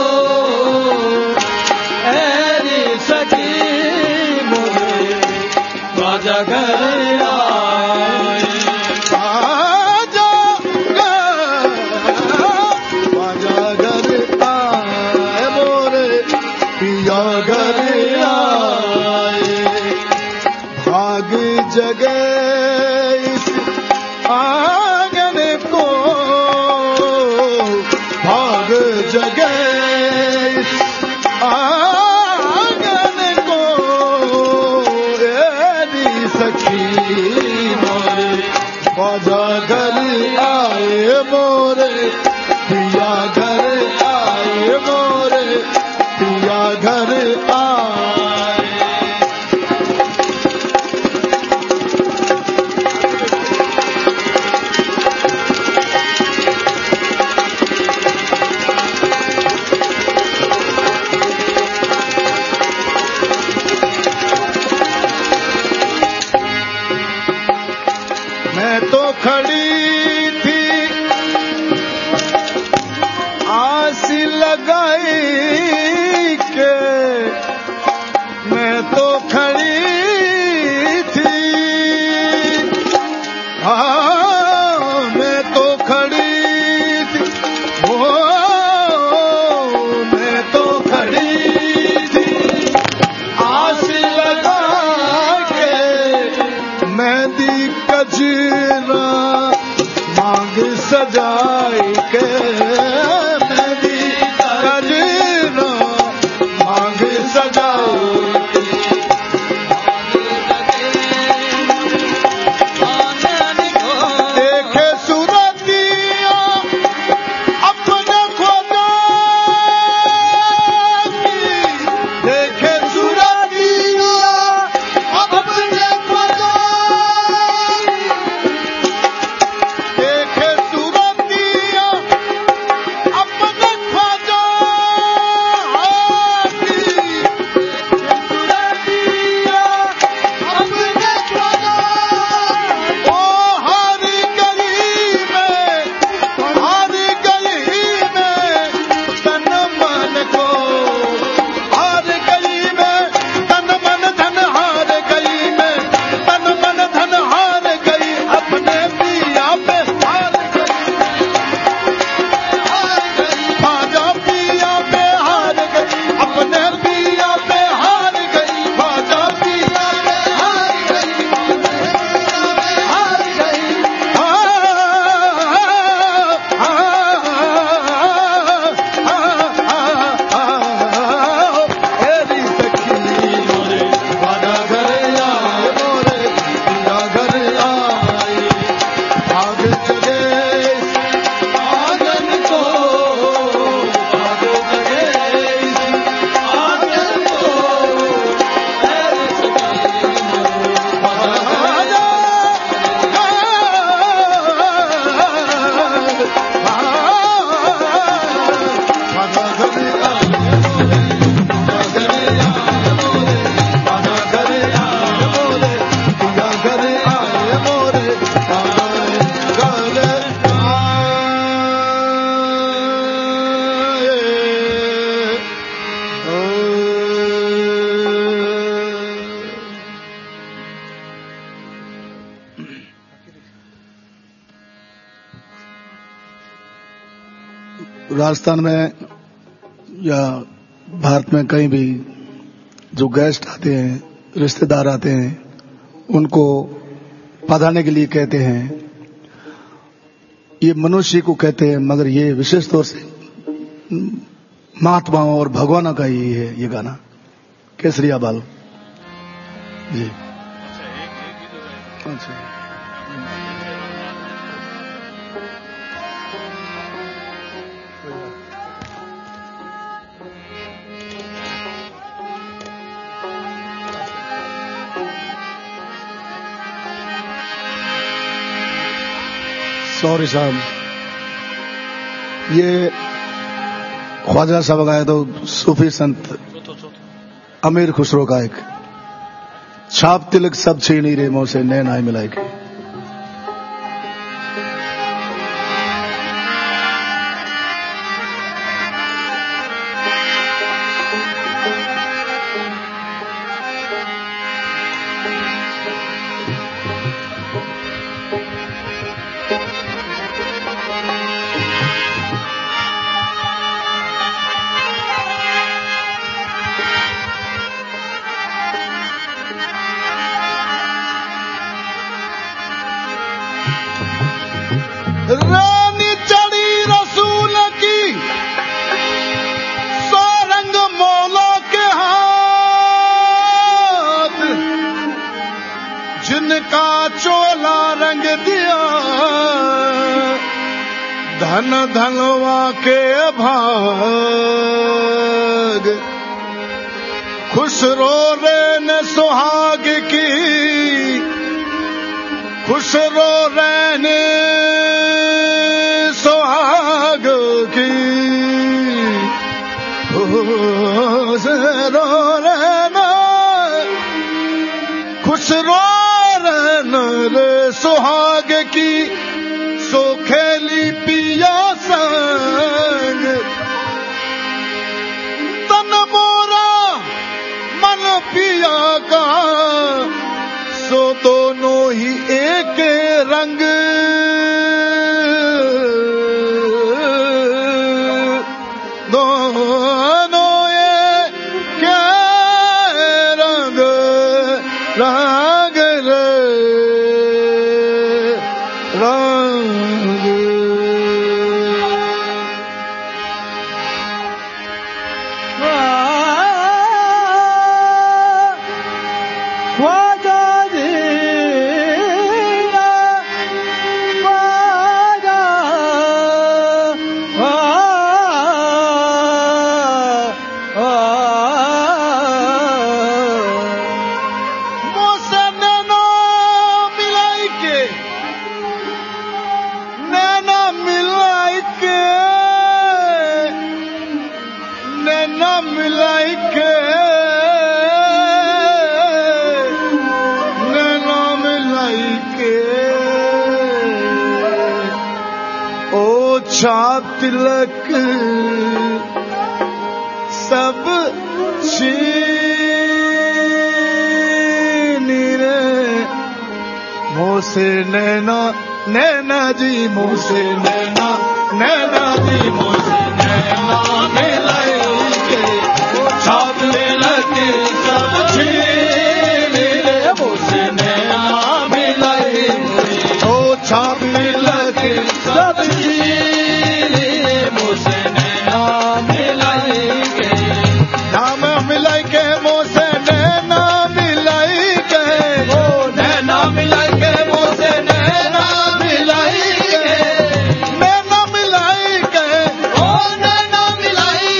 [SPEAKER 2] ऐरी सखी मोरे ख्वाजा घर आए। ख्वाजा ख्वाजा घर आए मोरे पिया घर आए। भाग जगे इस आंगन को, भाग जगे इस आंगन को, ऐरी सखी मोरे ख्वाजा घर आए मोरे पिया घर आए। मोरे पिया घर आए। मैं तो खड़ी थी आस लगाई के, मैं तो खड़ी थी, हाँ मैं तो खड़ी थी, ओ मैं तो खड़ी थी आस लगा के। मेहंदी कजरा मांग सजाई के, मेहंदी कजरा मांग सजाई के। देखे सूरतिया अपने खुदा की, देखे सूरतिया अपने खुदा की, देखे सूरतिया राजस्थान में या भारत में कहीं भी जो गेस्ट आते हैं, रिश्तेदार आते हैं, उनको पधारने के लिए कहते हैं। ये मनुष्य को कहते हैं, मगर ये विशेष तौर से महात्माओं और भगवानों का ही है ये गाना, केसरिया बाल जी। अच्छा, सॉरी साहब, ये ख्वाजा साहब गाए तो सूफी संत अमीर खुसरो का एक छाप तिलक सब छीनी रे मोह से नैन आए मिलाए के।
[SPEAKER 3] रानी चढ़ी रसूल की सौ रंग मौला के हाथ, जिनका चोला रंग दिया धन धनवा के भाग। खुशरो रे ने सुहाग की, खुशरो रहने सुहाग की, खुशरो रहना, खुशरो रहना रे सुहाग की। सो खेली पिया संग तन मोरा मन पिया का, सो दोनों ही एक रंग दोनों ये क्या रंग रंग रे रंग। ख्वाजा जी छाप तिलक सब छीनी रे मोह से नैना, नैना जी मोह से नैना, नैना जी मोह से नैना मिलाई के। छाप तिलक सब छीनी रे मोह से नैना मिलाई, ओ छाप तिलक सब
[SPEAKER 2] मिलाई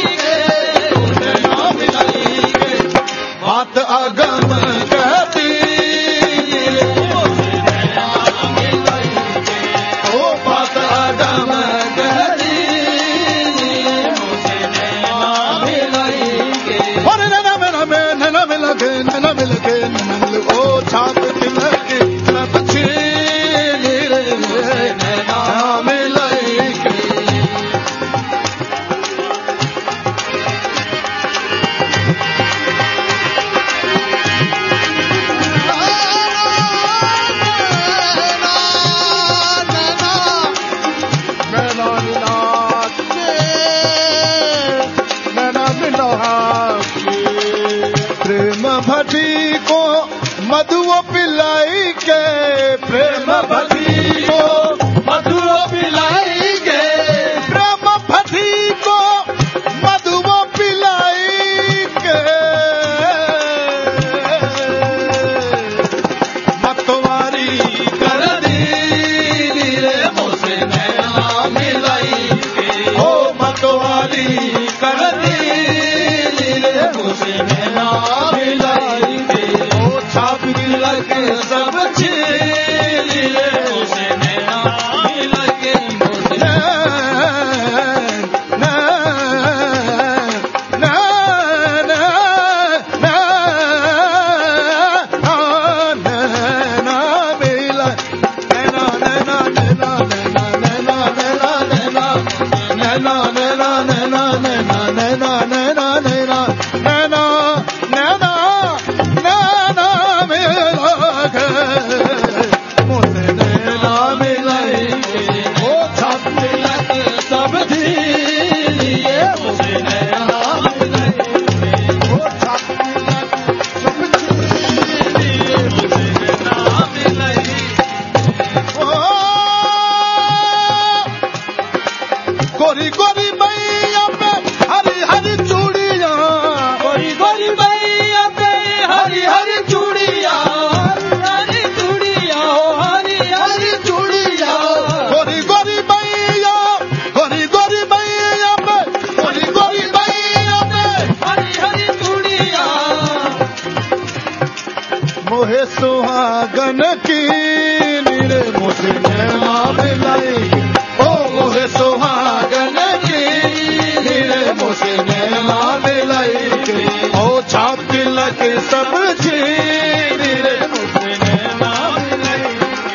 [SPEAKER 2] सुहागन की नीरे मुझे नैना मिलाई ओ मोहे सुहागन की नीरे मुझे नैना मिलाई ओ छाप तिलक सब्जी नीरे मुझे नैना मिलाई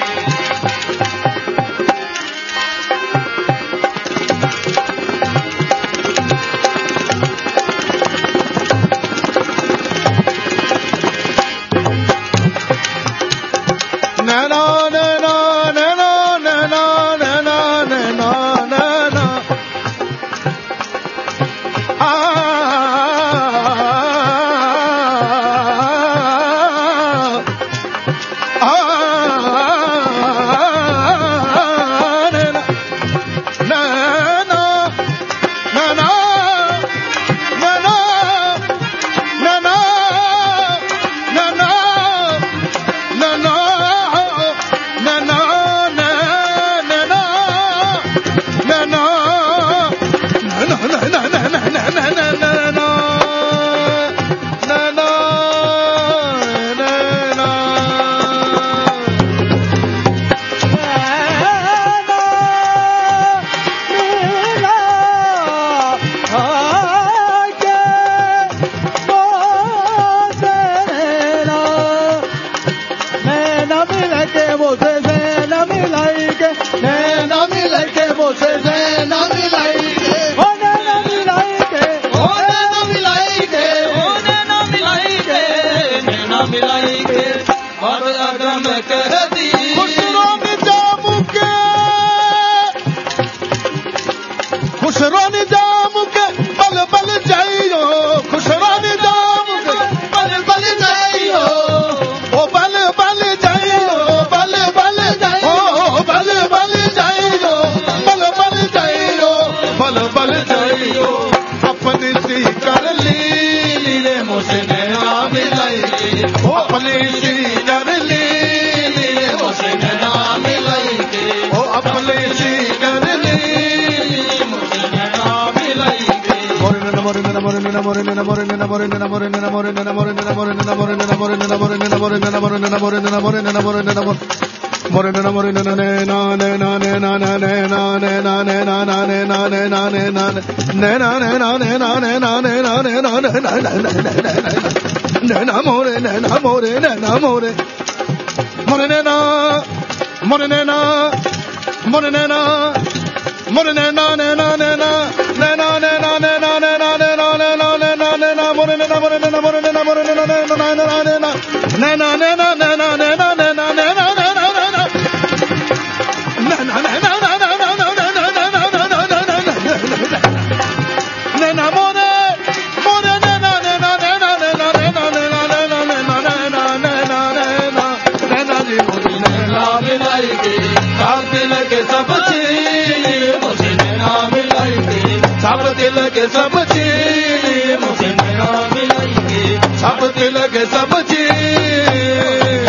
[SPEAKER 2] नैना नैना नैना नैना नैना नैना नैना आ आ नैना नैना नैना नैना नैना नैना नैना खुशरोनी जाम के बल बल जाइयो खुशरोनी जाम के बल बल जाइयो ओ बल बल जाइयो बल बल जाइयो ओ बल बल जाइयो बल बल जाइयो बल बल जाइयो अपनी सी कर ली नीरे मुझे नैना मिलाई ओ अपनी सी कर ली नीरे मुझे नैना मिलाई ओ अपनी सी कर ली सब दिल के सब चीज मुझे नैना मिलाएंगे सब दिल के सब चीज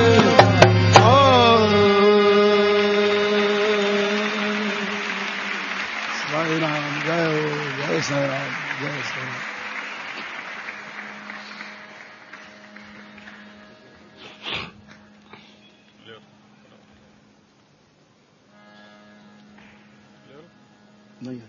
[SPEAKER 2] साई राम जय हो जय साई राम जय साई राम नहीं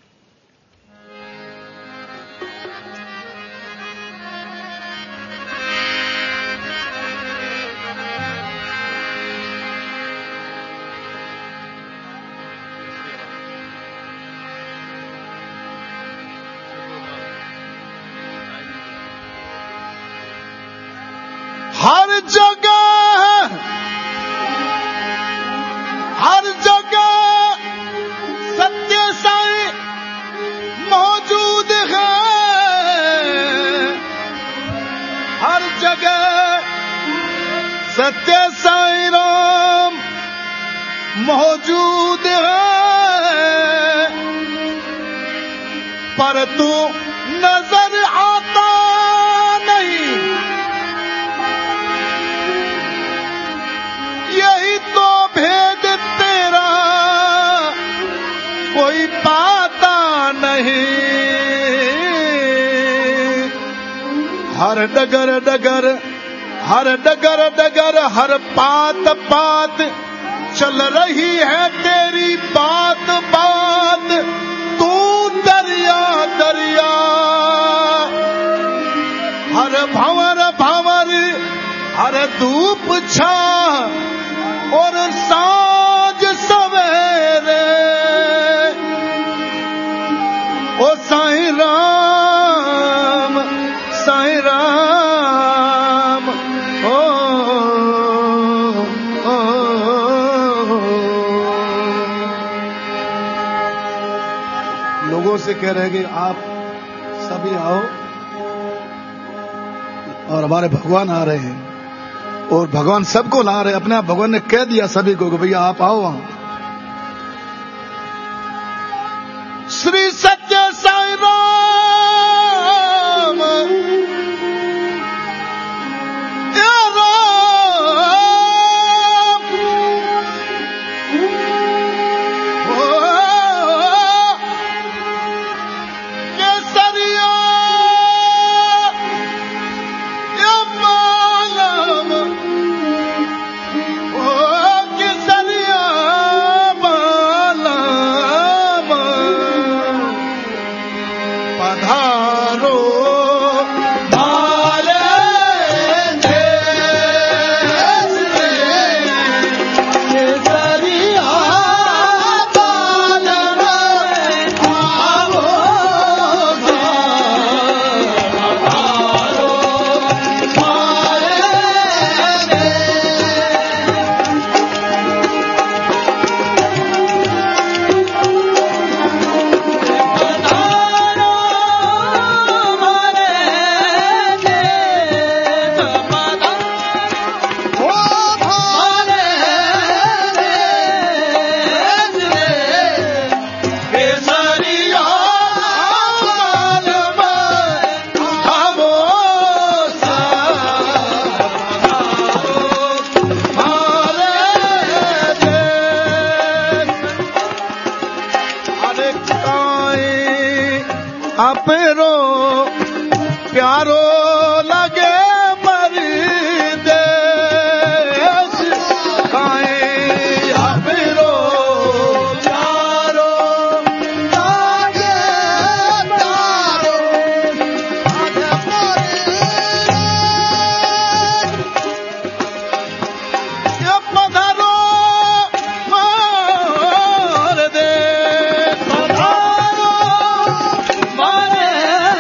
[SPEAKER 2] हर जगह हर जगह सत्य साई मौजूद है हर जगह सत्य साई राम मौजूद है पर तू नजर आता नहीं यही तो भेद तेरा कोई पाता नहीं हर डगर डगर हर डगर डगर हर पात पात चल रही है तेरी बात बात। तू दरिया दरिया हर भंवर भंवर हर धूप छा और साँझ सवेरे ओ साईं राम साईं राम ओ, ओ, ओ लोगों से कह रहे कि आप सभी आओ और हमारे भगवान आ रहे हैं और भगवान सबको ला रहे। अपने आप भगवान ने कह दिया सभी को कि भैया आप आओ वहां। श्री सत्य साईं राम या राम ओ केसरिया या मालम ओ केसरिया मालम पधारो मारे देश में केसरिया मालम आवो पधारो मारे अपेरो प्यारो लगे परदेस काए अपेरो प्यारो लगे प्यारो ये पधारो मार दे पधारो मारे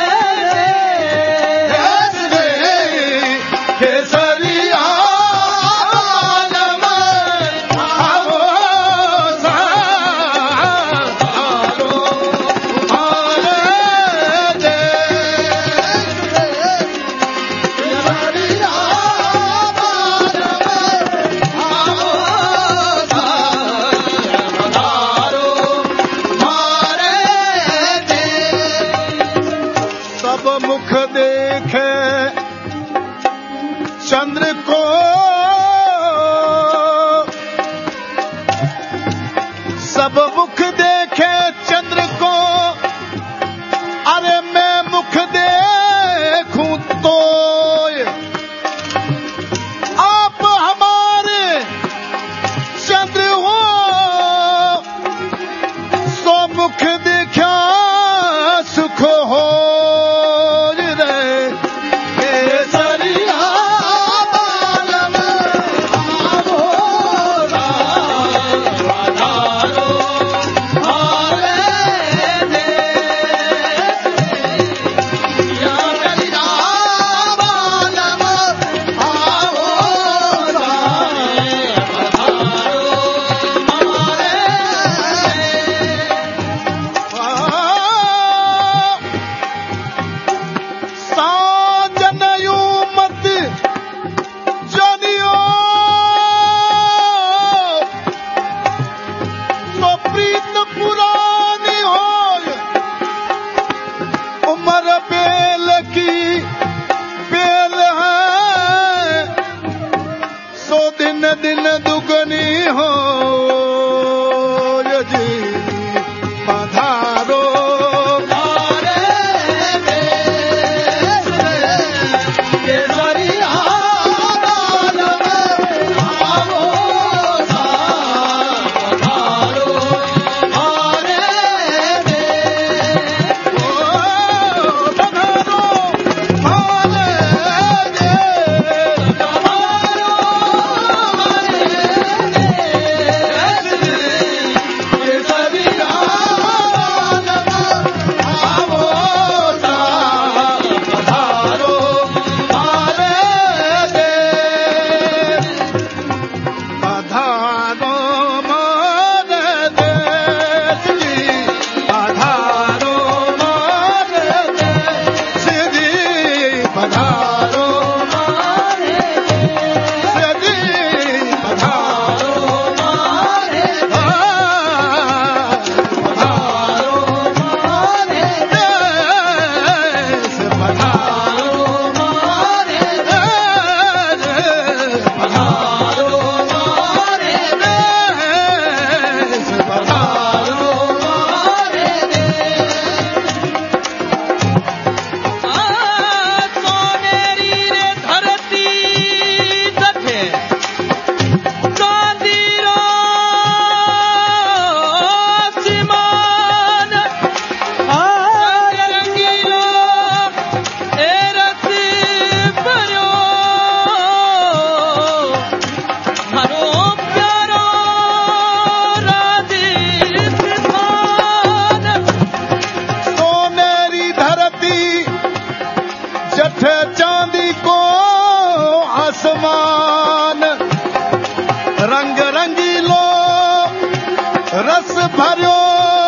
[SPEAKER 2] रस भरियो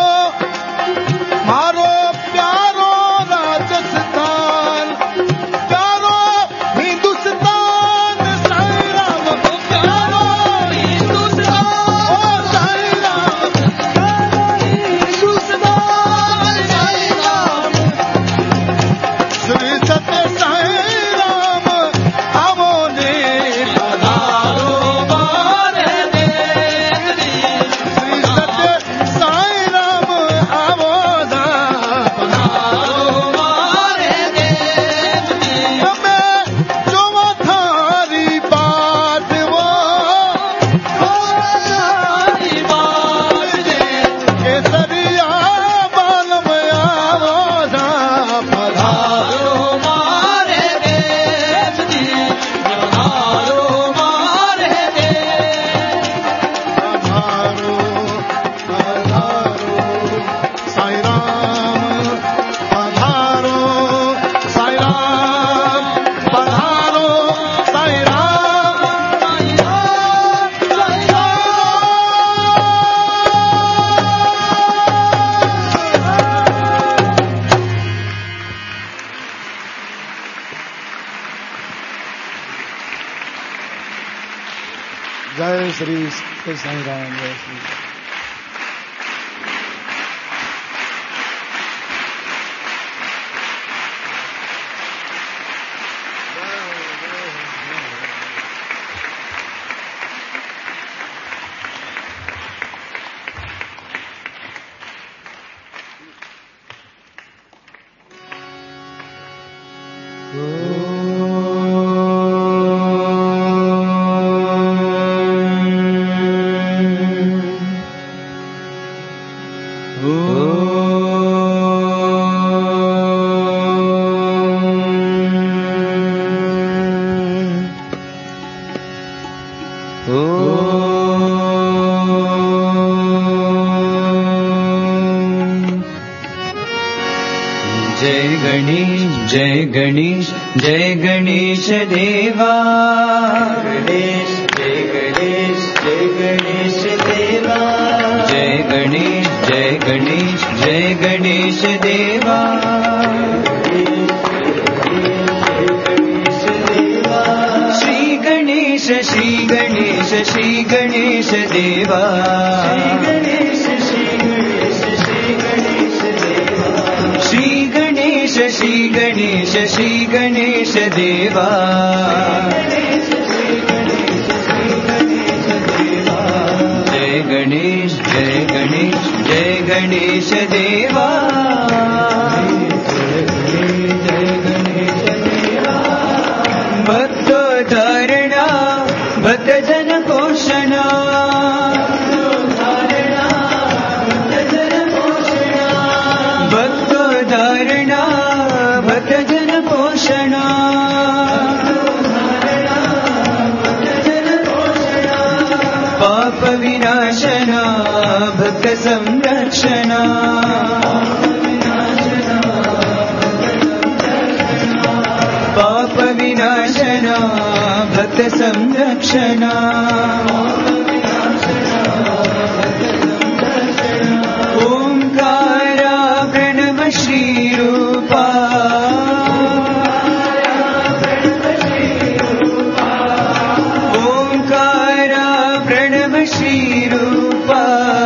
[SPEAKER 2] मारो प्यारो राजस्थान प्यारो हिंदुस्तान साईं राम प्यारो हिंदुस्तान ओ साईं राम हिंदुस्तान साईं राम श्री सत्य साईं राम आवो ने पधारो बारे देवी श्री सत्य साईं राम आवो ना पधारो बारे देवी हमें जो थारी बात वो थारी बात केसरिया बाल में आवो ना पधारो मारे देवी पधारो मारे देवी पधारो पधारो साईं राम पधारो साईं राम पधारो साईं राम साईं राम साईं जय श्री सत्य साईं राम जय श्री
[SPEAKER 4] जय गणेश जय गणेश जय गणेश देवा गणेश जय गणेश जय गणेश देवा जय गणेश जय गणेश जय गणेश देवा श्री गणेश श्री गणेश श्री गणेश देवा श्री गणेश श्री गणेश श्री गणेश देवा जय गणेश जय गणेश जय गणेश देवा भक्त धारणा भक्त जन पोषणा भक्त धारणा भक्त जन पोषणा पाप विनाशना भक्त संरक्षणा पाप विनाशना भक्त संरक्षणा ओंकारा प्रणव श्री रूपा ओंकारा प्रणव श्री रूपा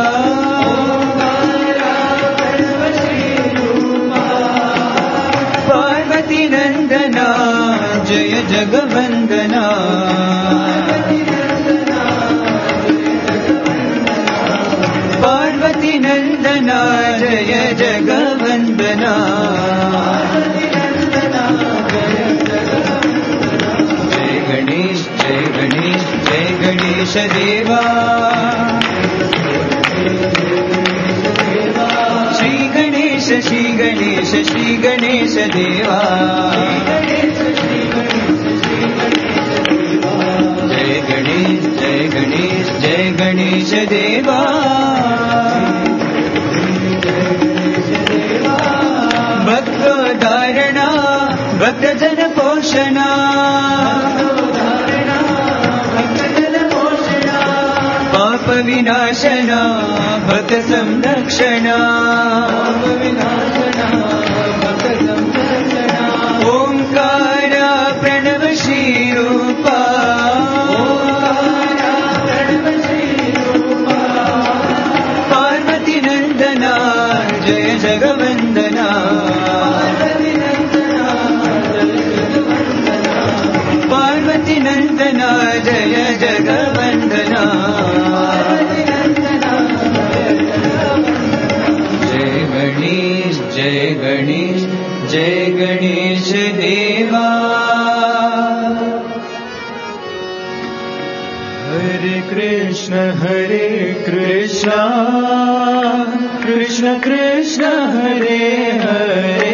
[SPEAKER 4] पार्वती नंदना जय जगवंदना पार्वती नंदना जय जगवंदना जय गणेश जय गणेश जय गणेश देवा श्री गणेश श्री गणेश श्री गणेश देवा जय गणेश जय गणेश जय गणेश देवा भक्त धारणा भक्त जन पोषणा पाप विनाशना भक्त संरक्षणा विनाशना भक्त संरक्षणा ओंकार प्रणव श्री रूपा पार्वती नंदना जय जगवंदना पार्वती नंदना जय जगवंदना जय गणेश जय गणेश जय गणेश देवा हरे कृष्ण हरे कृष्ण कृष्ण कृष्ण हरे हरे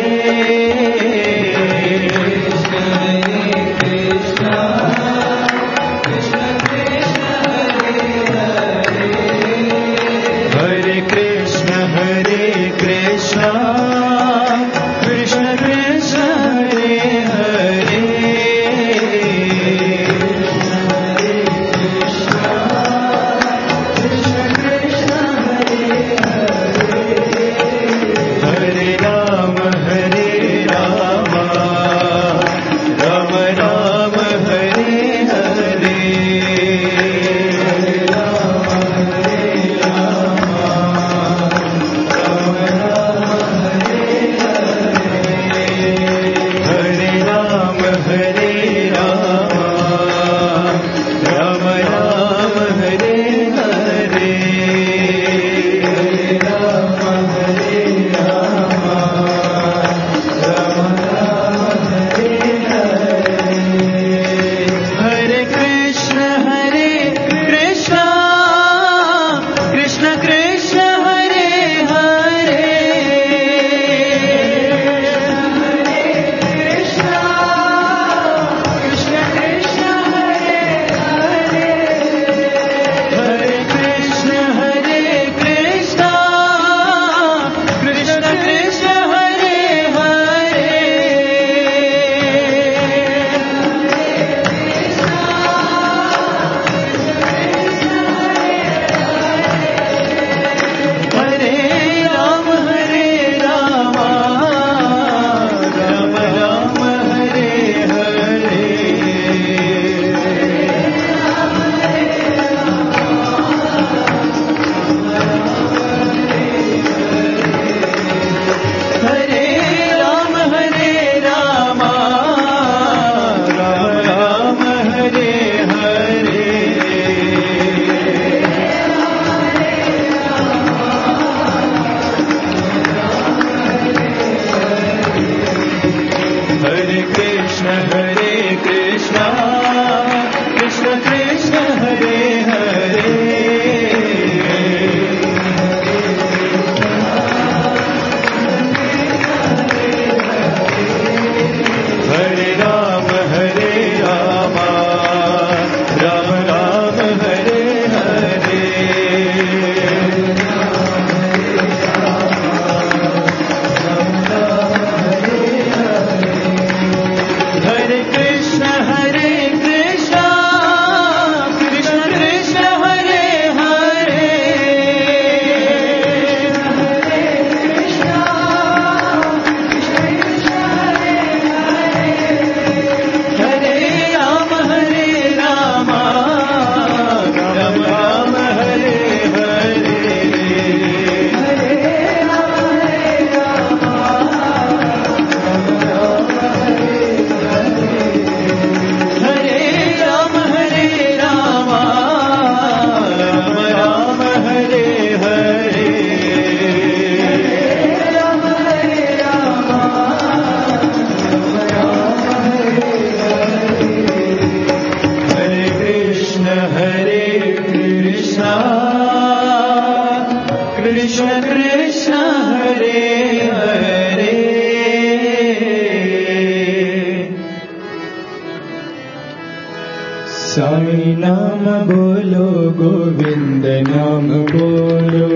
[SPEAKER 3] साई नाम बोलो गोविंद नाम बोलो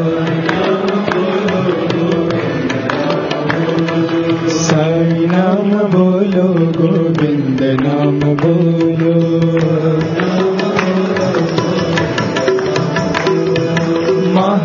[SPEAKER 3] साई नाम बोलो गोविंद नाम बोलो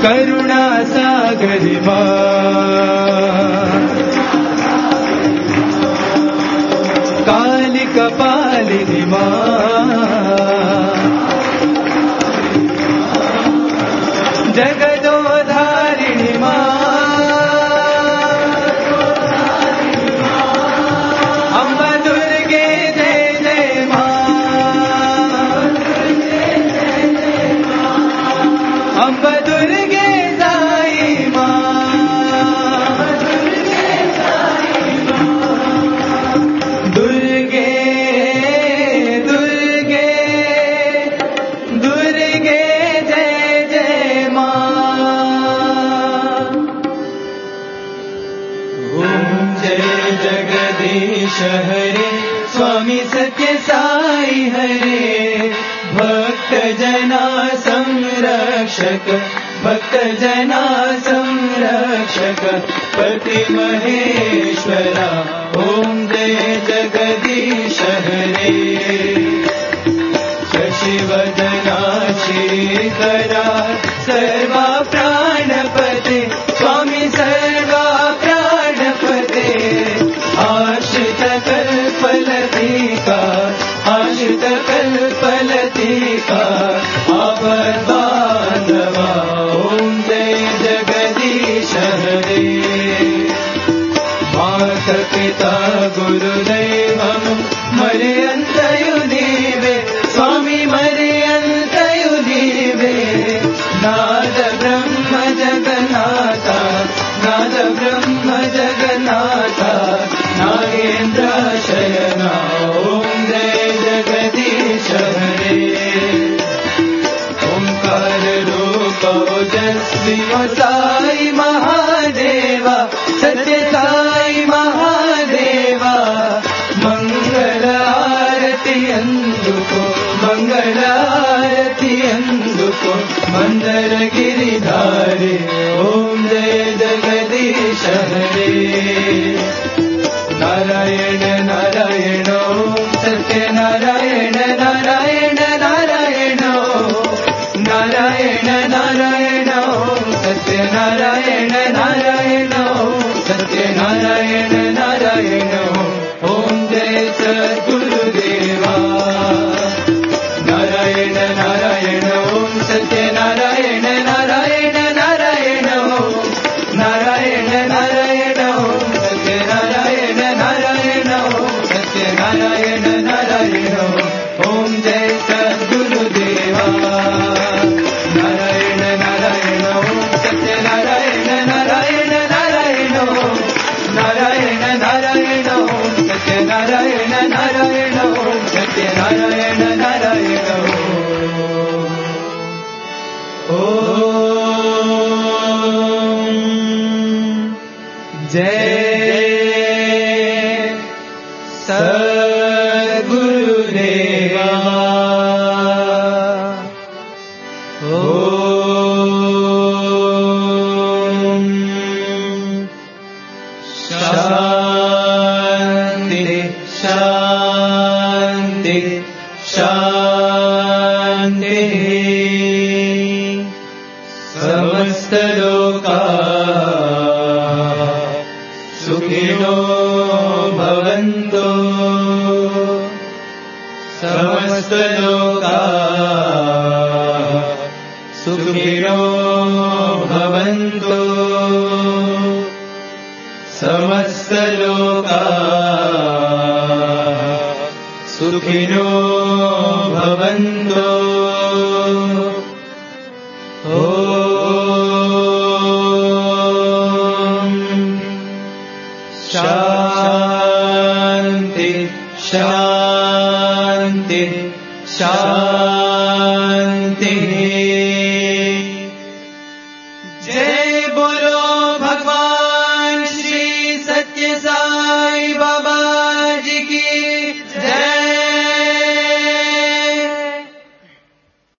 [SPEAKER 5] करुणा सागर मां काली कपालिनी मां जगदोधारिणी मां अम्बा दुर्गे जय जय मां अम्बा दुर्गे साई मां दुर्गे दुर्गे दुर्गे जय जय मां ओम जय जगदीश हरे स्वामी सत्य साई हरे भक्त जना संरक्षक भक्त जना संरक्षक पति महेश्वरा ओम जय जगदीश हरे शशिवदना श्रीकरा सर्वा प्राणपते स्वामी सर्वा प्राणपते आश्रित कल्पलतिका आश्रित कल्पलतिका आपद्बान्धवा ओम जय जगदीश हरे माता पिता गुरुदैवं मर्यन्तयु नीवे स्वामी मर्यन्तयु नीवे नाद ब्रह्म जगन्नाथा नाद ब्रह्म जगन्नाथा नागेन्द्र शयना ओम जय जगदीश हरे ओंकार रूप ओजस्वी साई महादेवा सत्य साई महादेवा मंगल आरती अंदुको मंगल आरती अंदुको मंदर गिरिधारी ओम जय जगदीश हरे नारायण नारायण ओम सत्य नारायण नारायण नारायण नारायण नारायण ओम सत्य नारायण नारायण सत्य नारायण नारायण ओम जय सद्गुरुदेवा नारायण नारायण ओम सत्य नारायण नारायण नारायण नारायण नारायण ओम सत्य नारायण नारायण सत्य नारायण नारायण ओम जय सद्गुरुदेवा नारायण नारायण ओम सत्य नारायण नारायण नारायण नारायण नारायण ओम सत्य नारायण नारायण ओम सत्य नारायण नारायण ओम जय सद्गुरुदेवा ओम शांति शांति शांति समस्त लोका सुखिनो भवन्तु समस्त लोका सुखिनो भवन्तु समस्त लोका सुखिनो भवन्तु ओम शांति शांति शांति